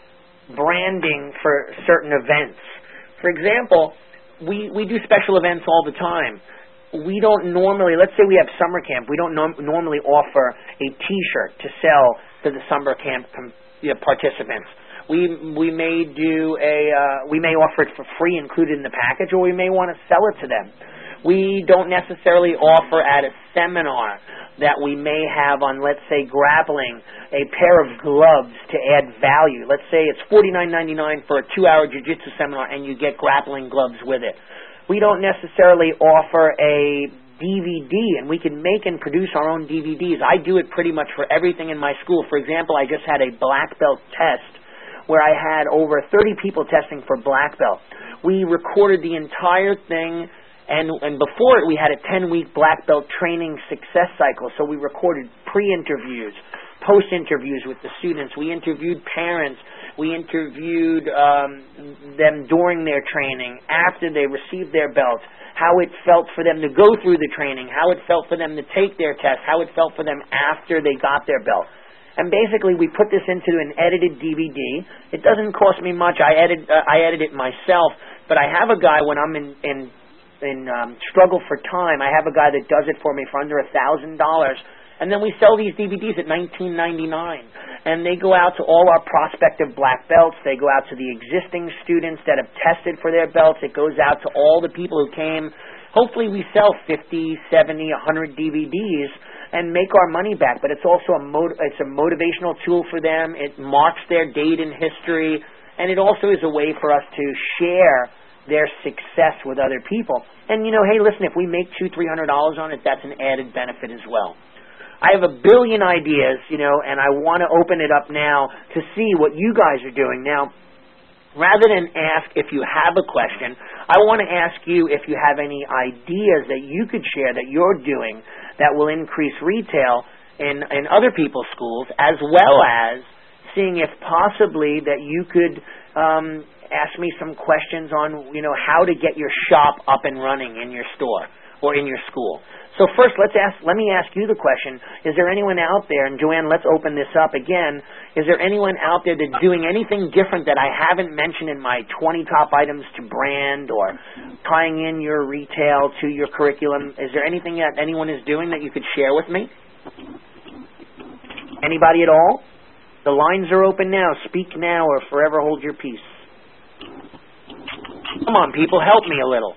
branding for certain events. For example, we, we do special events all the time. We don't normally, let's say we have summer camp, we don't norm- normally offer a T-shirt to sell to the summer camp com- you know, participants. We we may do a uh, we may offer it for free included in the package, or we may want to sell it to them. We don't necessarily offer at a seminar that we may have on, let's say, grappling, a pair of gloves to add value. Let's say it's forty-nine ninety-nine for a two-hour jiu-jitsu seminar and you get grappling gloves with it. We don't necessarily offer a D V D, and we can make and produce our own D V Ds. I do it pretty much for everything in my school. For example, I just had a black belt test where I had over thirty people testing for black belt. We recorded the entire thing. And, and before it, we had a ten-week black belt training success cycle. So we recorded pre-interviews, post-interviews with the students. We interviewed parents. We interviewed um, them during their training, after they received their belts, how it felt for them to go through the training, how it felt for them to take their test, how it felt for them after they got their belt. And basically, we put this into an edited D V D. It doesn't cost me much. I edit, uh, I edit it myself. But I have a guy when I'm in... in in um, struggle for time, I have a guy that does it for me for under a thousand dollars, and then we sell these D V Ds at nineteen ninety-nine, and they go out to all our prospective black belts. They go out to the existing students that have tested for their belts. It goes out to all the people who came hopefully we sell fifty, seventy, one hundred D V Ds and make our money back. But it's also a mot- it's a motivational tool for them. It marks their date in history, and it also is a way for us to share their success with other people. And, you know, hey, listen, if we make two, three hundred dollars on it, that's an added benefit as well. I have a billion ideas, you know, and I want to open it up now to see what you guys are doing. Now, rather than ask if you have a question, I want to ask you if you have any ideas that you could share that you're doing that will increase retail in, in other people's schools, as well as seeing if possibly that you could um, ask me some questions on, you know, how to get your shop up and running in your store or in your school. So first, let's ask, let me ask you the question, is there anyone out there, and Joanne, let's open this up again, is there anyone out there that's doing anything different that I haven't mentioned in my twenty top items to brand or tying in your retail to your curriculum? Is there anything that anyone is doing that you could share with me? Anybody at all? The lines are open now. Speak now or forever hold your peace. Come on, people, help me a little.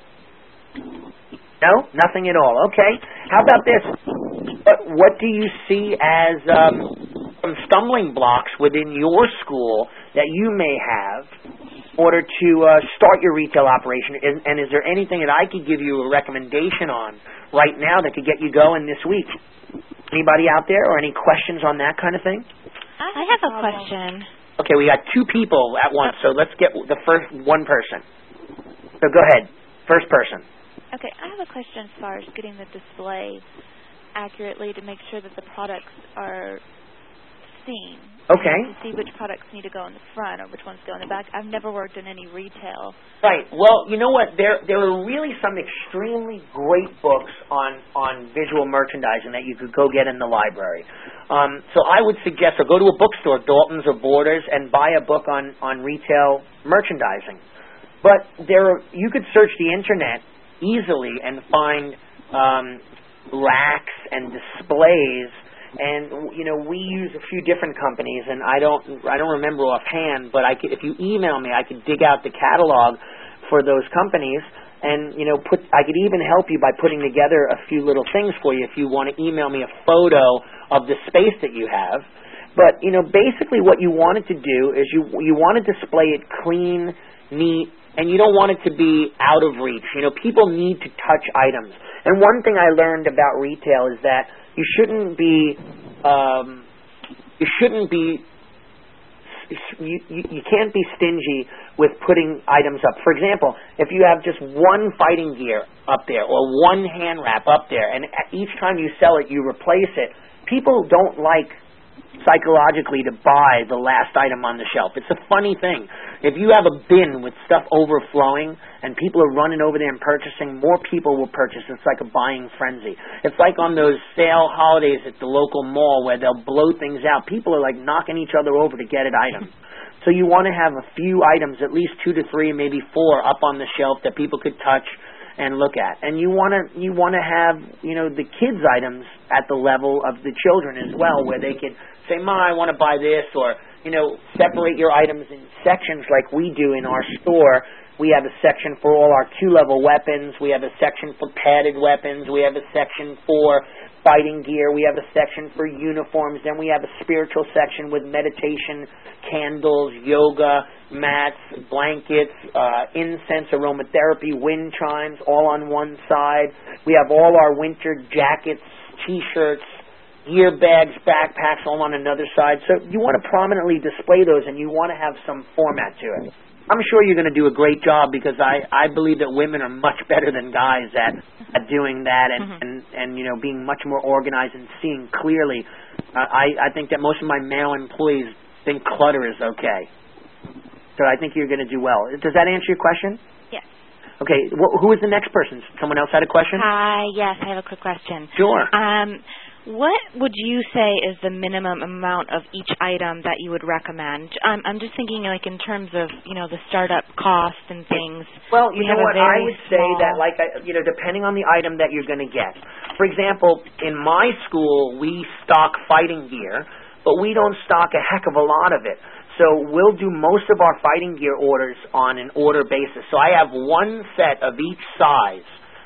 No? Nothing at all. Okay. How about this? What, what do you see as um, some stumbling blocks within your school that you may have in order to uh, start your retail operation? And, and is there anything that I could give you a recommendation on right now that could get you going this week? Anybody out there or any questions on that kind of thing? I have a question. Okay, we got two people at once, so let's get the first one person. So go ahead. First person. Okay, I have a question as far as getting the display accurately to make sure that the products are seen. Okay. To see which products need to go in the front or which ones go in the back. I've never worked in any retail. Right. Well, you know what? There there are really some extremely great books on, on visual merchandising that you could go get in the library. Um, so I would suggest, or go to a bookstore, Dalton's or Borders, and buy a book on, on retail merchandising. But there are, you could search the Internet easily and find um, racks and displays, and you know we use a few different companies, and I don't I don't remember offhand, but I could, if you email me, I could dig out the catalog for those companies, and you know put I could even help you by putting together a few little things for you if you want to email me a photo of the space that you have. But you know basically what you wanted to do is you you want to display it clean, neat, and you don't want it to be out of reach. You know, people need to touch items. And one thing I learned about retail is that you shouldn't be, um, you shouldn't be, you, you, you can't be stingy with putting items up. For example, if you have just one fighting gear up there or one hand wrap up there, and each time you sell it, you replace it, people don't like psychologically to buy the last item on the shelf. It's a funny thing. If you have a bin with stuff overflowing and people are running over there and purchasing, more people will purchase. It's like a buying frenzy. It's like on those sale holidays at the local mall where they'll blow things out. People are like knocking each other over to get an item. So you want to have a few items, at least two to three, maybe four, up on the shelf that people could touch and look at. And you want to you want to have, you know, the kids' items at the level of the children as well, where they could say, Ma, I want to buy this, or, you know, separate your items in sections like we do in our store. We have a section for all our Q-level weapons. We have a section for padded weapons. We have a section for fighting gear. We have a section for uniforms. Then we have a spiritual section with meditation, candles, yoga, mats, blankets, uh, incense, aromatherapy, wind chimes, all on one side. We have all our winter jackets, T-shirts, gear bags, backpacks, all on another side. So you want to prominently display those, and you want to have some format to it. I'm sure you're going to do a great job, because I, I believe that women are much better than guys at, at doing that and, mm-hmm. and, and, you know, being much more organized and seeing clearly. Uh, I, I think that most of my male employees think clutter is okay. So I think you're going to do well. Does that answer your question? Yes. Okay. Wh- who is the next person? Someone else had a question? Hi. Yes, I have a quick question. Sure. Um, What would you say is the minimum amount of each item that you would recommend? I'm, I'm just thinking, like, in terms of, you know, the startup cost and things. Well, you we know what, I would small... say that, like, I, you know, depending on the item that you're going to get. For example, in my school, we stock fighting gear, but we don't stock a heck of a lot of it. So we'll do most of our fighting gear orders on an order basis. So I have one set of each size,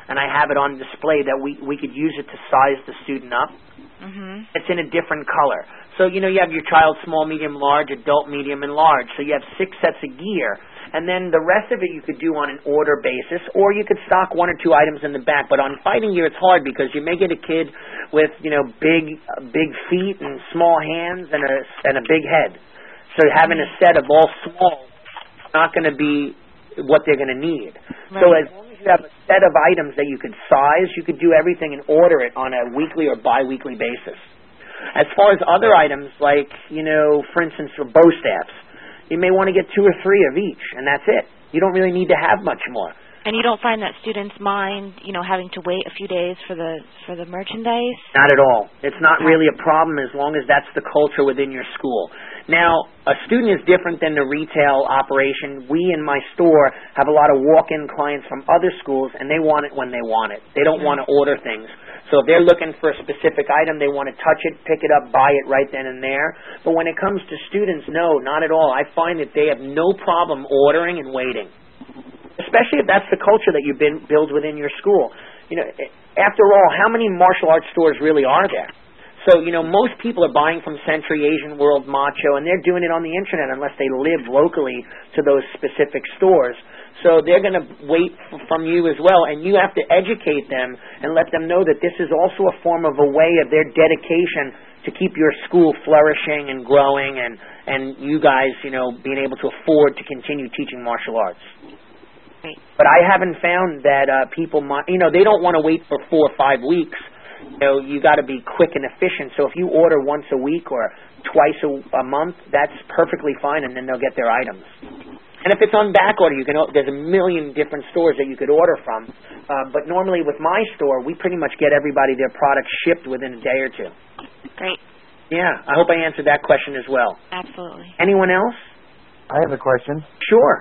and I have it on display that we, we could use it to size the student up. Mhm. It's in a different color. So, you know, you have your child small, medium, large, adult, medium, and large. So you have six sets of gear. And then the rest of it you could do on an order basis, or you could stock one or two items in the back. But on fighting gear, it's hard because you may get a kid with, you know, big uh, big feet and small hands and a, and a big head. So having a set of all small is not going to be what they're going to need. Right. So as long as you have a set of items that you could size, you could do everything and order it on a weekly or bi-weekly basis. As far as other items, like, you know, for instance, for bow staffs, you may want to get two or three of each, and that's it. You don't really need to have much more. And you don't find that students mind, you know, having to wait a few days for the for the merchandise? Not at all. It's not really a problem as long as that's the culture within your school. Now, a student is different than the retail operation. We in my store have a lot of walk-in clients from other schools, and they want it when they want it. They don't want to order things. So if they're looking for a specific item, they want to touch it, pick it up, buy it right then and there. But when it comes to students, no, not at all. I find that they have no problem ordering and waiting, especially if that's the culture that you build within your school. You know, after all, how many martial arts stores really are there? So, you know, most people are buying from Century, Asian World, Macho, and they're doing it on the Internet unless they live locally to those specific stores. So they're going to wait f- from you as well, and you have to educate them and let them know that this is also a form of a way of their dedication to keep your school flourishing and growing and, and you guys, you know, being able to afford to continue teaching martial arts. Right. But I haven't found that uh, people, you know, they don't want to wait for four or five weeks. You know, you got to be quick and efficient. So if you order once a week or twice a, a month, that's perfectly fine, and then they'll get their items. And if it's on back order, you can. There's a million different stores that you could order from. Uh, but normally with my store, we pretty much get everybody their products shipped within a day or two. Great. Yeah, I hope I answered that question as well. Absolutely. Anyone else? I have a question. Sure.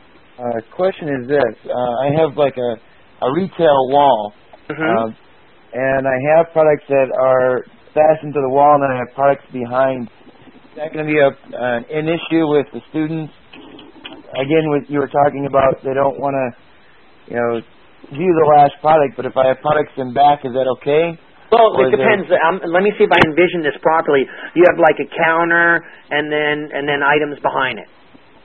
Uh, question is this. Uh, I have like a, a retail wall, Mm-hmm. uh, and I have products that are fastened to the wall, and then I have products behind. Is that going to be a, uh, an issue with the students? Again, what you were talking about, they don't want to, you know, view the last product, but if I have products in back, is that okay? Well, Or it is depends. Um, let me see if I envision this properly. You have like a counter and then and then items behind it.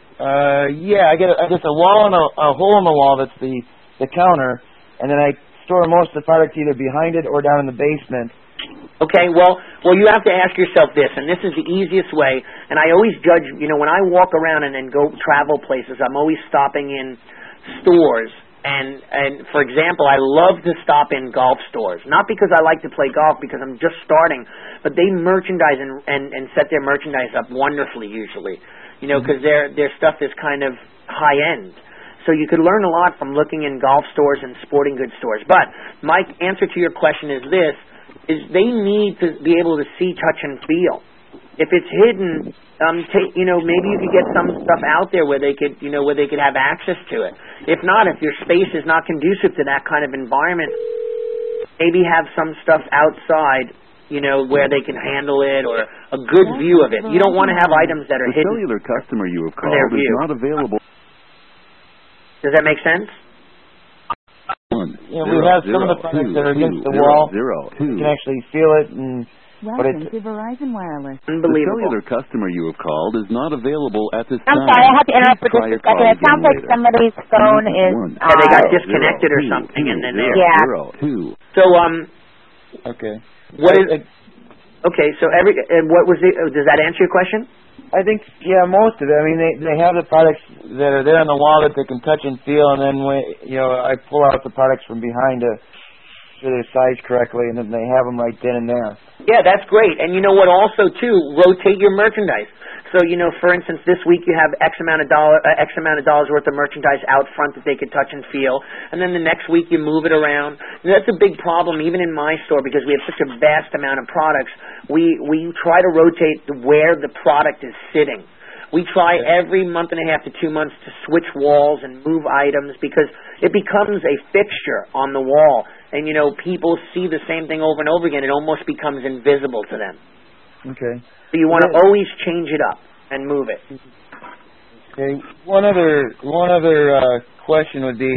Uh, yeah, I get a, I get a wall and a, a hole in the wall that's the, the counter, and then I store most of the products either behind it or down in the basement. Okay, well, well, you have to ask yourself this, and this is the easiest way, and I always judge, you know, when I walk around and then go travel places, I'm always stopping in stores, and, and for example, I love to stop in golf stores, not because I like to play golf, because I'm just starting, but they merchandise and, and, and set their merchandise up wonderfully usually, you know, because their, their stuff is kind of high-end. So you could learn a lot from looking in golf stores and sporting goods stores. But my answer to your question is this, is they need to be able to see, touch, and feel. If it's hidden, um, take, you know, maybe you could get some stuff out there where they could, you know, where they could have access to it. If not, if your space is not conducive to that kind of environment, maybe have some stuff outside, you know, where they can handle it or a good view of it. You don't want to have items that are The hidden. cellular customer you have from their called is view. not available. Does that make sense? One, You know, we zero, have some of the zero, products two, that are against two, the zero, wall. zero, two. You can actually feel it, and but Welcome it's to Verizon Wireless. The Unbelievable. cellular customer you have called is not available at this I'm time. sorry, I have to interrupt for Please try just a your second. call It sounds again like later. somebody's phone is... One, Yeah, they got uh, disconnected or zero, something, and then zero, they... Yeah. zero, two. So, um, okay. what is... I, Okay, so every... And what was the... uh, Does that answer your question? I think yeah, most of it. I mean, they they have the products that are there on the wall that they can touch and feel, and then when you know, I pull out the products from behind to sure they're sized correctly, and then they have them right then and there. Yeah, that's great. And you know what? Also, too, rotate your merchandise. So, you know, for instance, this week you have X amount of dollar, uh, X amount of dollars worth of merchandise out front that they could touch and feel, and then the next week you move it around. And that's a big problem, even in my store, because we have such a vast amount of products. We we try to rotate where the product is sitting. We try every month and a half to two months to switch walls and move items because it becomes a fixture on the wall. And, you know, people see the same thing over and over again. It almost becomes invisible to them. Okay. So you want to always change it up and move it. Okay. One other one other uh, question would be: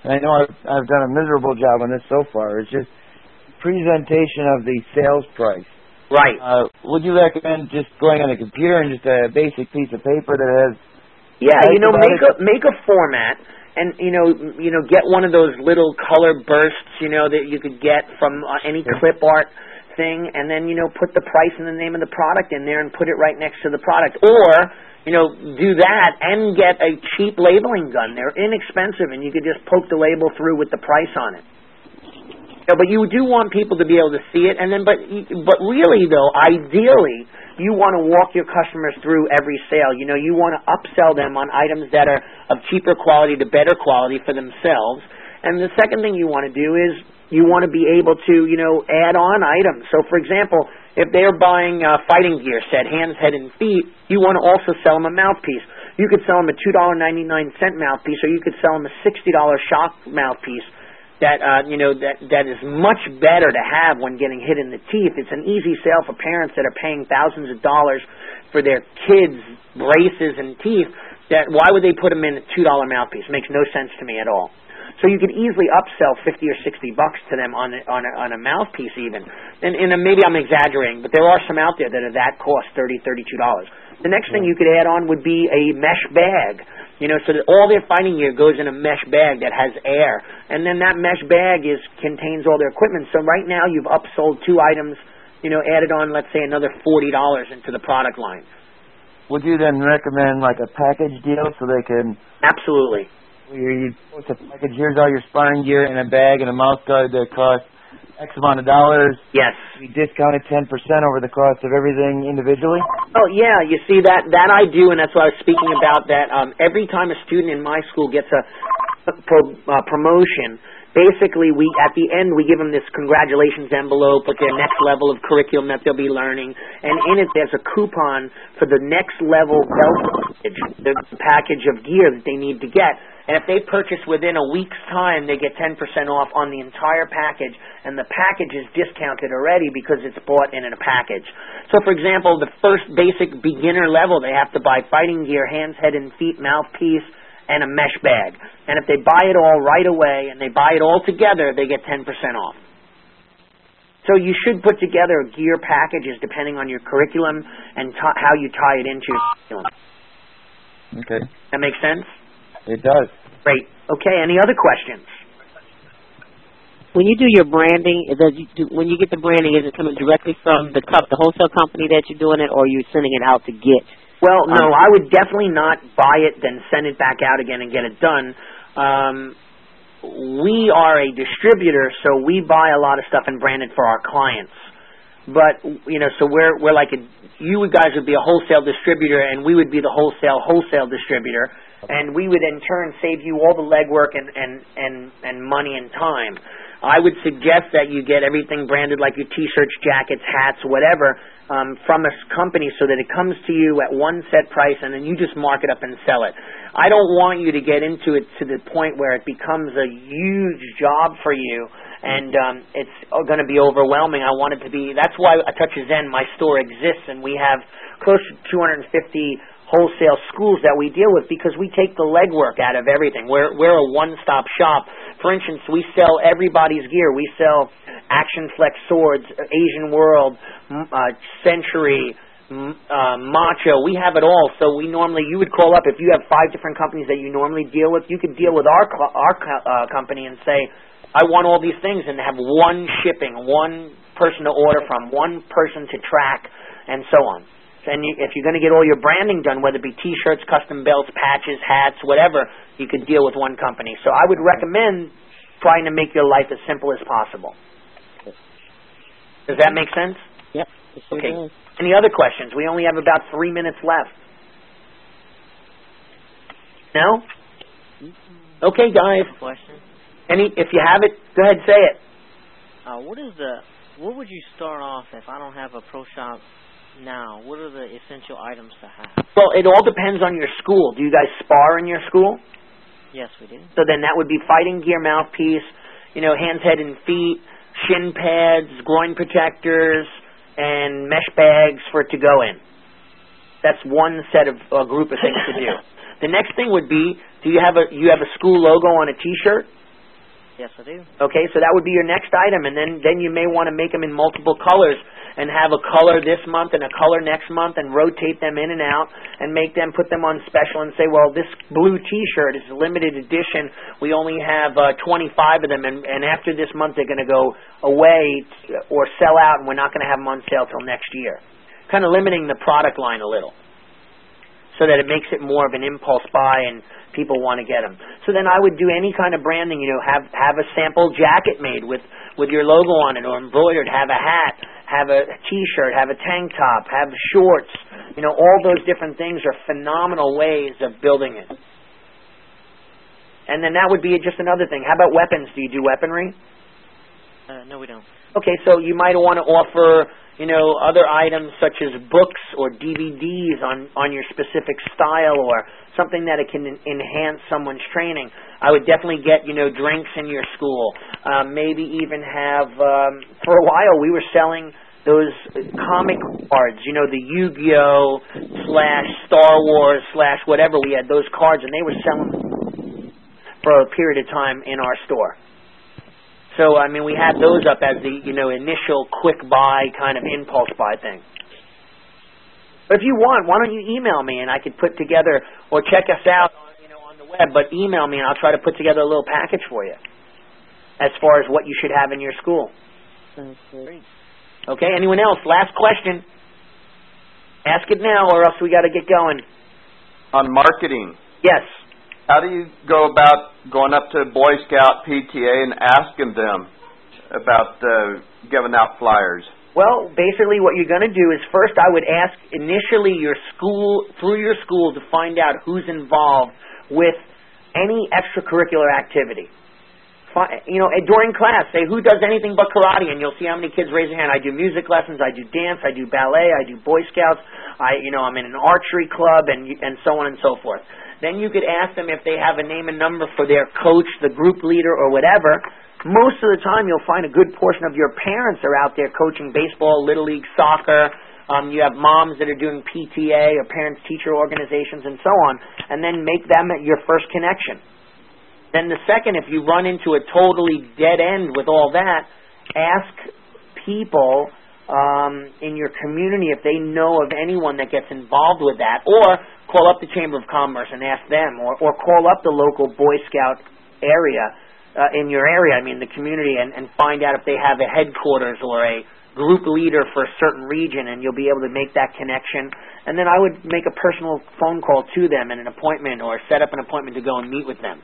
I know I've, I've done a miserable job on this so far. It's just presentation of the sales price. Right. Uh, would you recommend just going on a computer and just a basic piece of paper that has? Yeah, you know, make it? a make a format, and you know, you know, get one of those little color bursts, you know, that you could get from uh, any Yeah. clip art thing, and then you know, put the price and the name of the product in there, and put it right next to the product, or you know, do that and get a cheap labeling gun. They're inexpensive, and you could just poke the label through with the price on it. Yeah, but you do want people to be able to see it, and then, but but really though, ideally, you want to walk your customers through every sale. You know, you want to upsell them on items that are of cheaper quality to better quality for themselves. And the second thing you want to do is you want to be able to, you know, add on items. So, for example, if they're buying a fighting gear set, hands, head, and feet, you want to also sell them a mouthpiece. You could sell them a two dollars and ninety-nine cents mouthpiece, or you could sell them a sixty dollars shock mouthpiece. That uh, you know that that is much better to have when getting hit in the teeth. It's an easy sale for parents that are paying thousands of dollars for their kids' braces and teeth. That why would they put them in a two dollar mouthpiece? Makes no sense to me at all. So you could easily upsell fifty or sixty bucks to them on a, on a, on a mouthpiece even. And, and maybe I'm exaggerating, but there are some out there that are that cost thirty, thirty-two dollars. The next thing you could add on would be a mesh bag. You know, so that all their fighting gear goes in a mesh bag that has air. And then that mesh bag is contains all their equipment. So right now you've upsold two items, you know, added on, let's say, another forty dollars into the product line. Would you then recommend like a package deal so they can... Absolutely. Where you post a package, here's all your sparring gear in a bag and a mouth guard that costs X amount of dollars. Yes. You discounted ten percent over the cost of everything individually? Oh, yeah. You see, that, that I do, and that's what I was speaking about, that um, every time a student in my school gets a pro, uh, promotion, basically, we at the end, we give them this congratulations envelope with their next level of curriculum that they'll be learning, and in it there's a coupon for the next level belt package, the package of gear that they need to get. And if they purchase within a week's time, they get ten percent off on the entire package, and the package is discounted already because it's bought in a package. So, for example, the first basic beginner level, they have to buy fighting gear, hands, head, and feet, mouthpiece, and a mesh bag. And if they buy it all right away and they buy it all together, they get ten percent off. So you should put together gear packages depending on your curriculum and t- how you tie it into your curriculum. Okay. That makes sense? It does. Great. Okay, any other questions? When you do your branding, does you do, when you get the branding, is it coming directly from the cup, the wholesale company that you're doing it, or are you sending it out to get? Well, no, Um, I would definitely not buy it, then send it back out again and get it done. Um, we are a distributor, so we buy a lot of stuff and brand it for our clients. But, you know, so we're we're like a, you guys would be a wholesale distributor, and we would be the wholesale wholesale distributor, and we would in turn save you all the legwork and and and and money and time. I would suggest that you get everything branded, like your T-shirts, jackets, hats, whatever, um, from a company so that it comes to you at one set price and then you just mark it up and sell it. I don't want you to get into it to the point where it becomes a huge job for you and um, it's going to be overwhelming. I want it to be, that's why A Touch of Zen, my store, exists, and we have close to two hundred fifty wholesale schools that we deal with because we take the legwork out of everything. We're we're a one-stop shop. For instance, we sell everybody's gear. We sell Action Flex swords, Asian World, uh, Century, uh, Macho. We have it all. So we normally, you would call up if you have five different companies that you normally deal with. You could deal with our our uh, company and say, I want all these things, and have one shipping, one person to order from, one person to track, and so on. And you, if you're going to get all your branding done, whether it be T-shirts, custom belts, patches, hats, whatever, you could deal with one company. So I would recommend trying to make your life as simple as possible. Does that make sense? Yep. Sure Okay. does. Any other questions? We only have about three minutes left. No? Okay, guys. Question. Any? If you have it, go ahead, say it. Uh, what is the? What would you start off if I don't have a pro shop now? What are the essential items to have? Well, it all depends on your school. Do you guys spar in your school? Yes, we do. So then that would be fighting gear, mouthpiece, you know, hands, head, and feet, shin pads, groin protectors, and mesh bags for it to go in. That's one set of a uh, group of things to do. The next thing would be, do you have a you have a school logo on a T-shirt? Yes, I do. Okay, so that would be your next item, and then, then you may want to make them in multiple colors and have a color this month and a color next month and rotate them in and out and make them, put them on special and say, well, this blue T-shirt is a limited edition. We only have uh, twenty-five of them, and, and after this month they're going to go away or sell out, and we're not going to have them on sale till next year. Kind of limiting the product line a little so that it makes it more of an impulse buy and people want to get them. So then I would do any kind of branding, you know, have have a sample jacket made with, with your logo on it or embroidered, have a hat, have a T-shirt, have a tank top, have shorts. You know, all those different things are phenomenal ways of building it. And then that would be just another thing. How about weapons? Do you do weaponry? Uh, no, we don't. Okay, so you might want to offer, you know, other items such as books or D V Ds on, on your specific style or something that it can en- enhance someone's training. I would definitely get, you know, drinks in your school. Um, maybe even have, um, for a while we were selling those comic cards, you know, the Yu-Gi-Oh! Slash Star Wars slash whatever. We had those cards, and they were selling for a period of time in our store. So, I mean, we had those up as the, you know, initial quick buy kind of impulse buy thing. But if you want, why don't you email me and I could put together, or check us out, you know, on the web, but email me and I'll try to put together a little package for you as far as what you should have in your school. Sounds great. Okay, anyone else? Last question. Ask it now or else we got to get going. On marketing. Yes. How do you go about going up to Boy Scout P T A and asking them about uh, giving out flyers? Well, basically what you're going to do is first I would ask initially your school, through your school, to find out who's involved with any extracurricular activity. You know, during class, say who does anything but karate, and you'll see how many kids raise their hand. I do music lessons, I do dance, I do ballet, I do Boy Scouts, I, you know, I'm in an archery club, and and so on and so forth. Then you could ask them if they have a name and number for their coach, the group leader, or whatever. Most of the time, you'll find a good portion of your parents are out there coaching baseball, Little League soccer. Um, you have moms that are doing P T A or parents-teacher organizations and so on, and then make them your first connection. Then the second, if you run into a totally dead end with all that, ask people um, in your community if they know of anyone that gets involved with that, or call up the Chamber of Commerce and ask them, or, or call up the local Boy Scout area uh, in your area, I mean the community, and, and find out if they have a headquarters or a group leader for a certain region, and you'll be able to make that connection. And then I would make a personal phone call to them and an appointment, or set up an appointment to go and meet with them.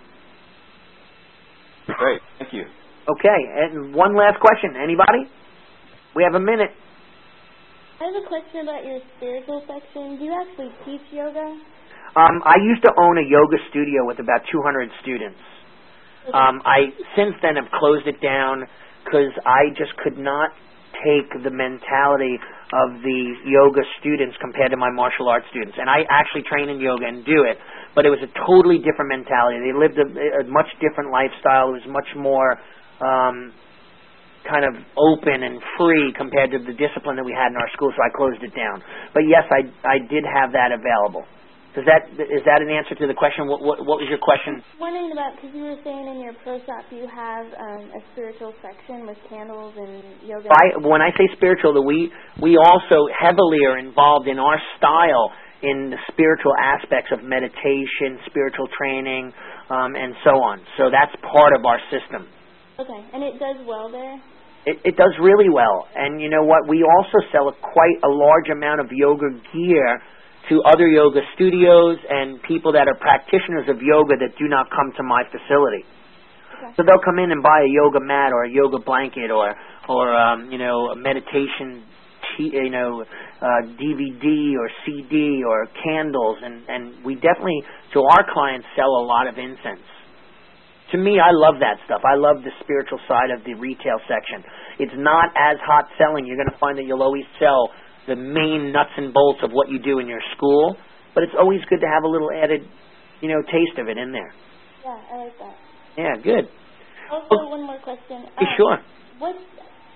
Great, thank you. Okay, and one last question. Anybody? We have a minute. I have a question about your spiritual section. Do you actually teach yoga? Um, I used to own a yoga studio with about two hundred students. Okay. Um, I since then have closed it down because I just could not take the mentality of the yoga students compared to my martial arts students. And I actually train in yoga and do it, but it was a totally different mentality. They lived a, a much different lifestyle. It was much more um, kind of open and free compared to the discipline that we had in our school, so I closed it down. But yes, I, I did have that available. Does that, is that an answer to the question? What, what, what was your question? Wondering about, because you were saying in your pro shop you have um, a spiritual section with candles and yoga. I, when I say spiritual, we, we also heavily are involved in our style in the spiritual aspects of meditation, spiritual training, um, and so on. So that's part of our system. Okay, and it does well there? It, it does really well. And you know what? We also sell a, quite a large amount of yoga gear to other yoga studios and people that are practitioners of yoga that do not come to my facility. Okay. So they'll come in and buy a yoga mat or a yoga blanket or, or um, you know, a meditation, you know, uh, D V D or C D or candles, and, and we definitely, to our clients, sell a lot of incense. To me, I love that stuff. I love the spiritual side of the retail section. It's not as hot selling. You're going to find that you'll always sell the main nuts and bolts of what you do in your school, but it's always good to have a little added, you know, taste of it in there. Yeah, I like that. Yeah, good. Also, one more question. Hey, um, sure. What's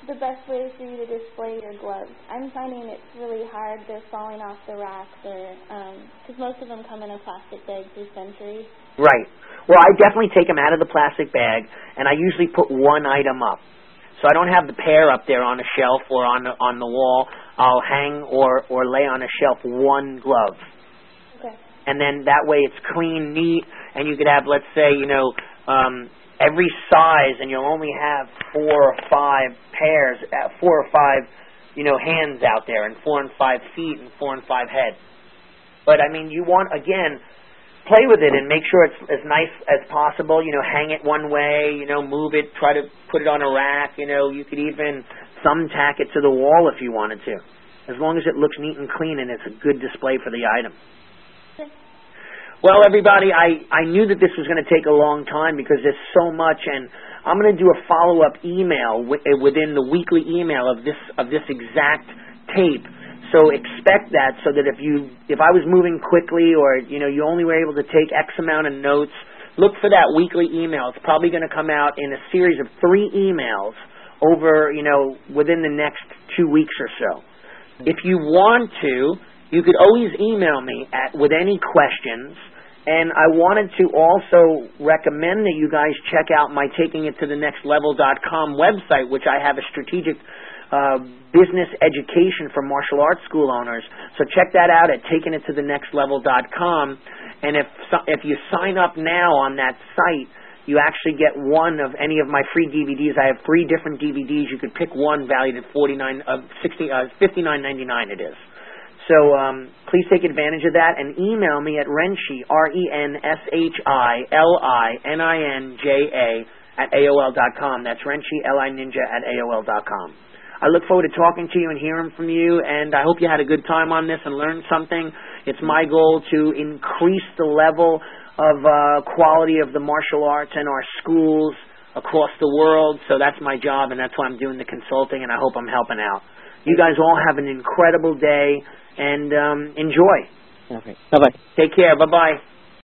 the best way for you to display your gloves? I'm finding it's really hard. They're falling off the racks, or because most of them come in a plastic bag through Century. Right. Well, I definitely take them out of the plastic bag, and I usually put one item up. So I don't have the pair up there on a shelf or on the, on the wall. I'll hang or, or lay on a shelf one glove. Okay. And then that way it's clean, neat, and you could have, let's say, you know, um, every size, and you'll only have four or five pairs, uh, four or five, you know, hands out there, and four and five feet, and four and five head. But, I mean, you want, again, play with it and make sure it's as nice as possible. You know, hang it one way, you know, move it, try to put it on a rack. You know, you could even thumbtack it to the wall if you wanted to, as long as it looks neat and clean and it's a good display for the item. Well, everybody, I, I knew that this was going to take a long time because there's so much, and I'm going to do a follow-up email w- within the weekly email of this of this exact tape. So expect that, so that if you if I was moving quickly, or you know you only were able to take X amount of notes, look for that weekly email. It's probably going to come out in a series of three emails over you know within the next two weeks or so. If you want to, you could always email me at with any questions. And I wanted to also recommend that you guys check out my taking it to the next level dot com website, which I have a strategic uh, business education for martial arts school owners. So check that out at taking it to the next level dot com. And if if you sign up now on that site, you actually get one of any of my free D V Ds. I have three different D V Ds. You could pick one valued at forty-nine, uh, sixty, uh, fifty-nine ninety-nine. It is. So um, please take advantage of that and email me at Renshi, R E N S H I L I N I N J A at A O L dot com. That's Renshi, L I Ninja at A O L dot com. I look forward to talking to you and hearing from you, and I hope you had a good time on this and learned something. It's my goal to increase the level of uh, quality of the martial arts in our schools across the world. So that's my job, and that's why I'm doing the consulting, and I hope I'm helping out. You guys all have an incredible day. And um, enjoy. Okay. Bye-bye. Take care. Bye-bye.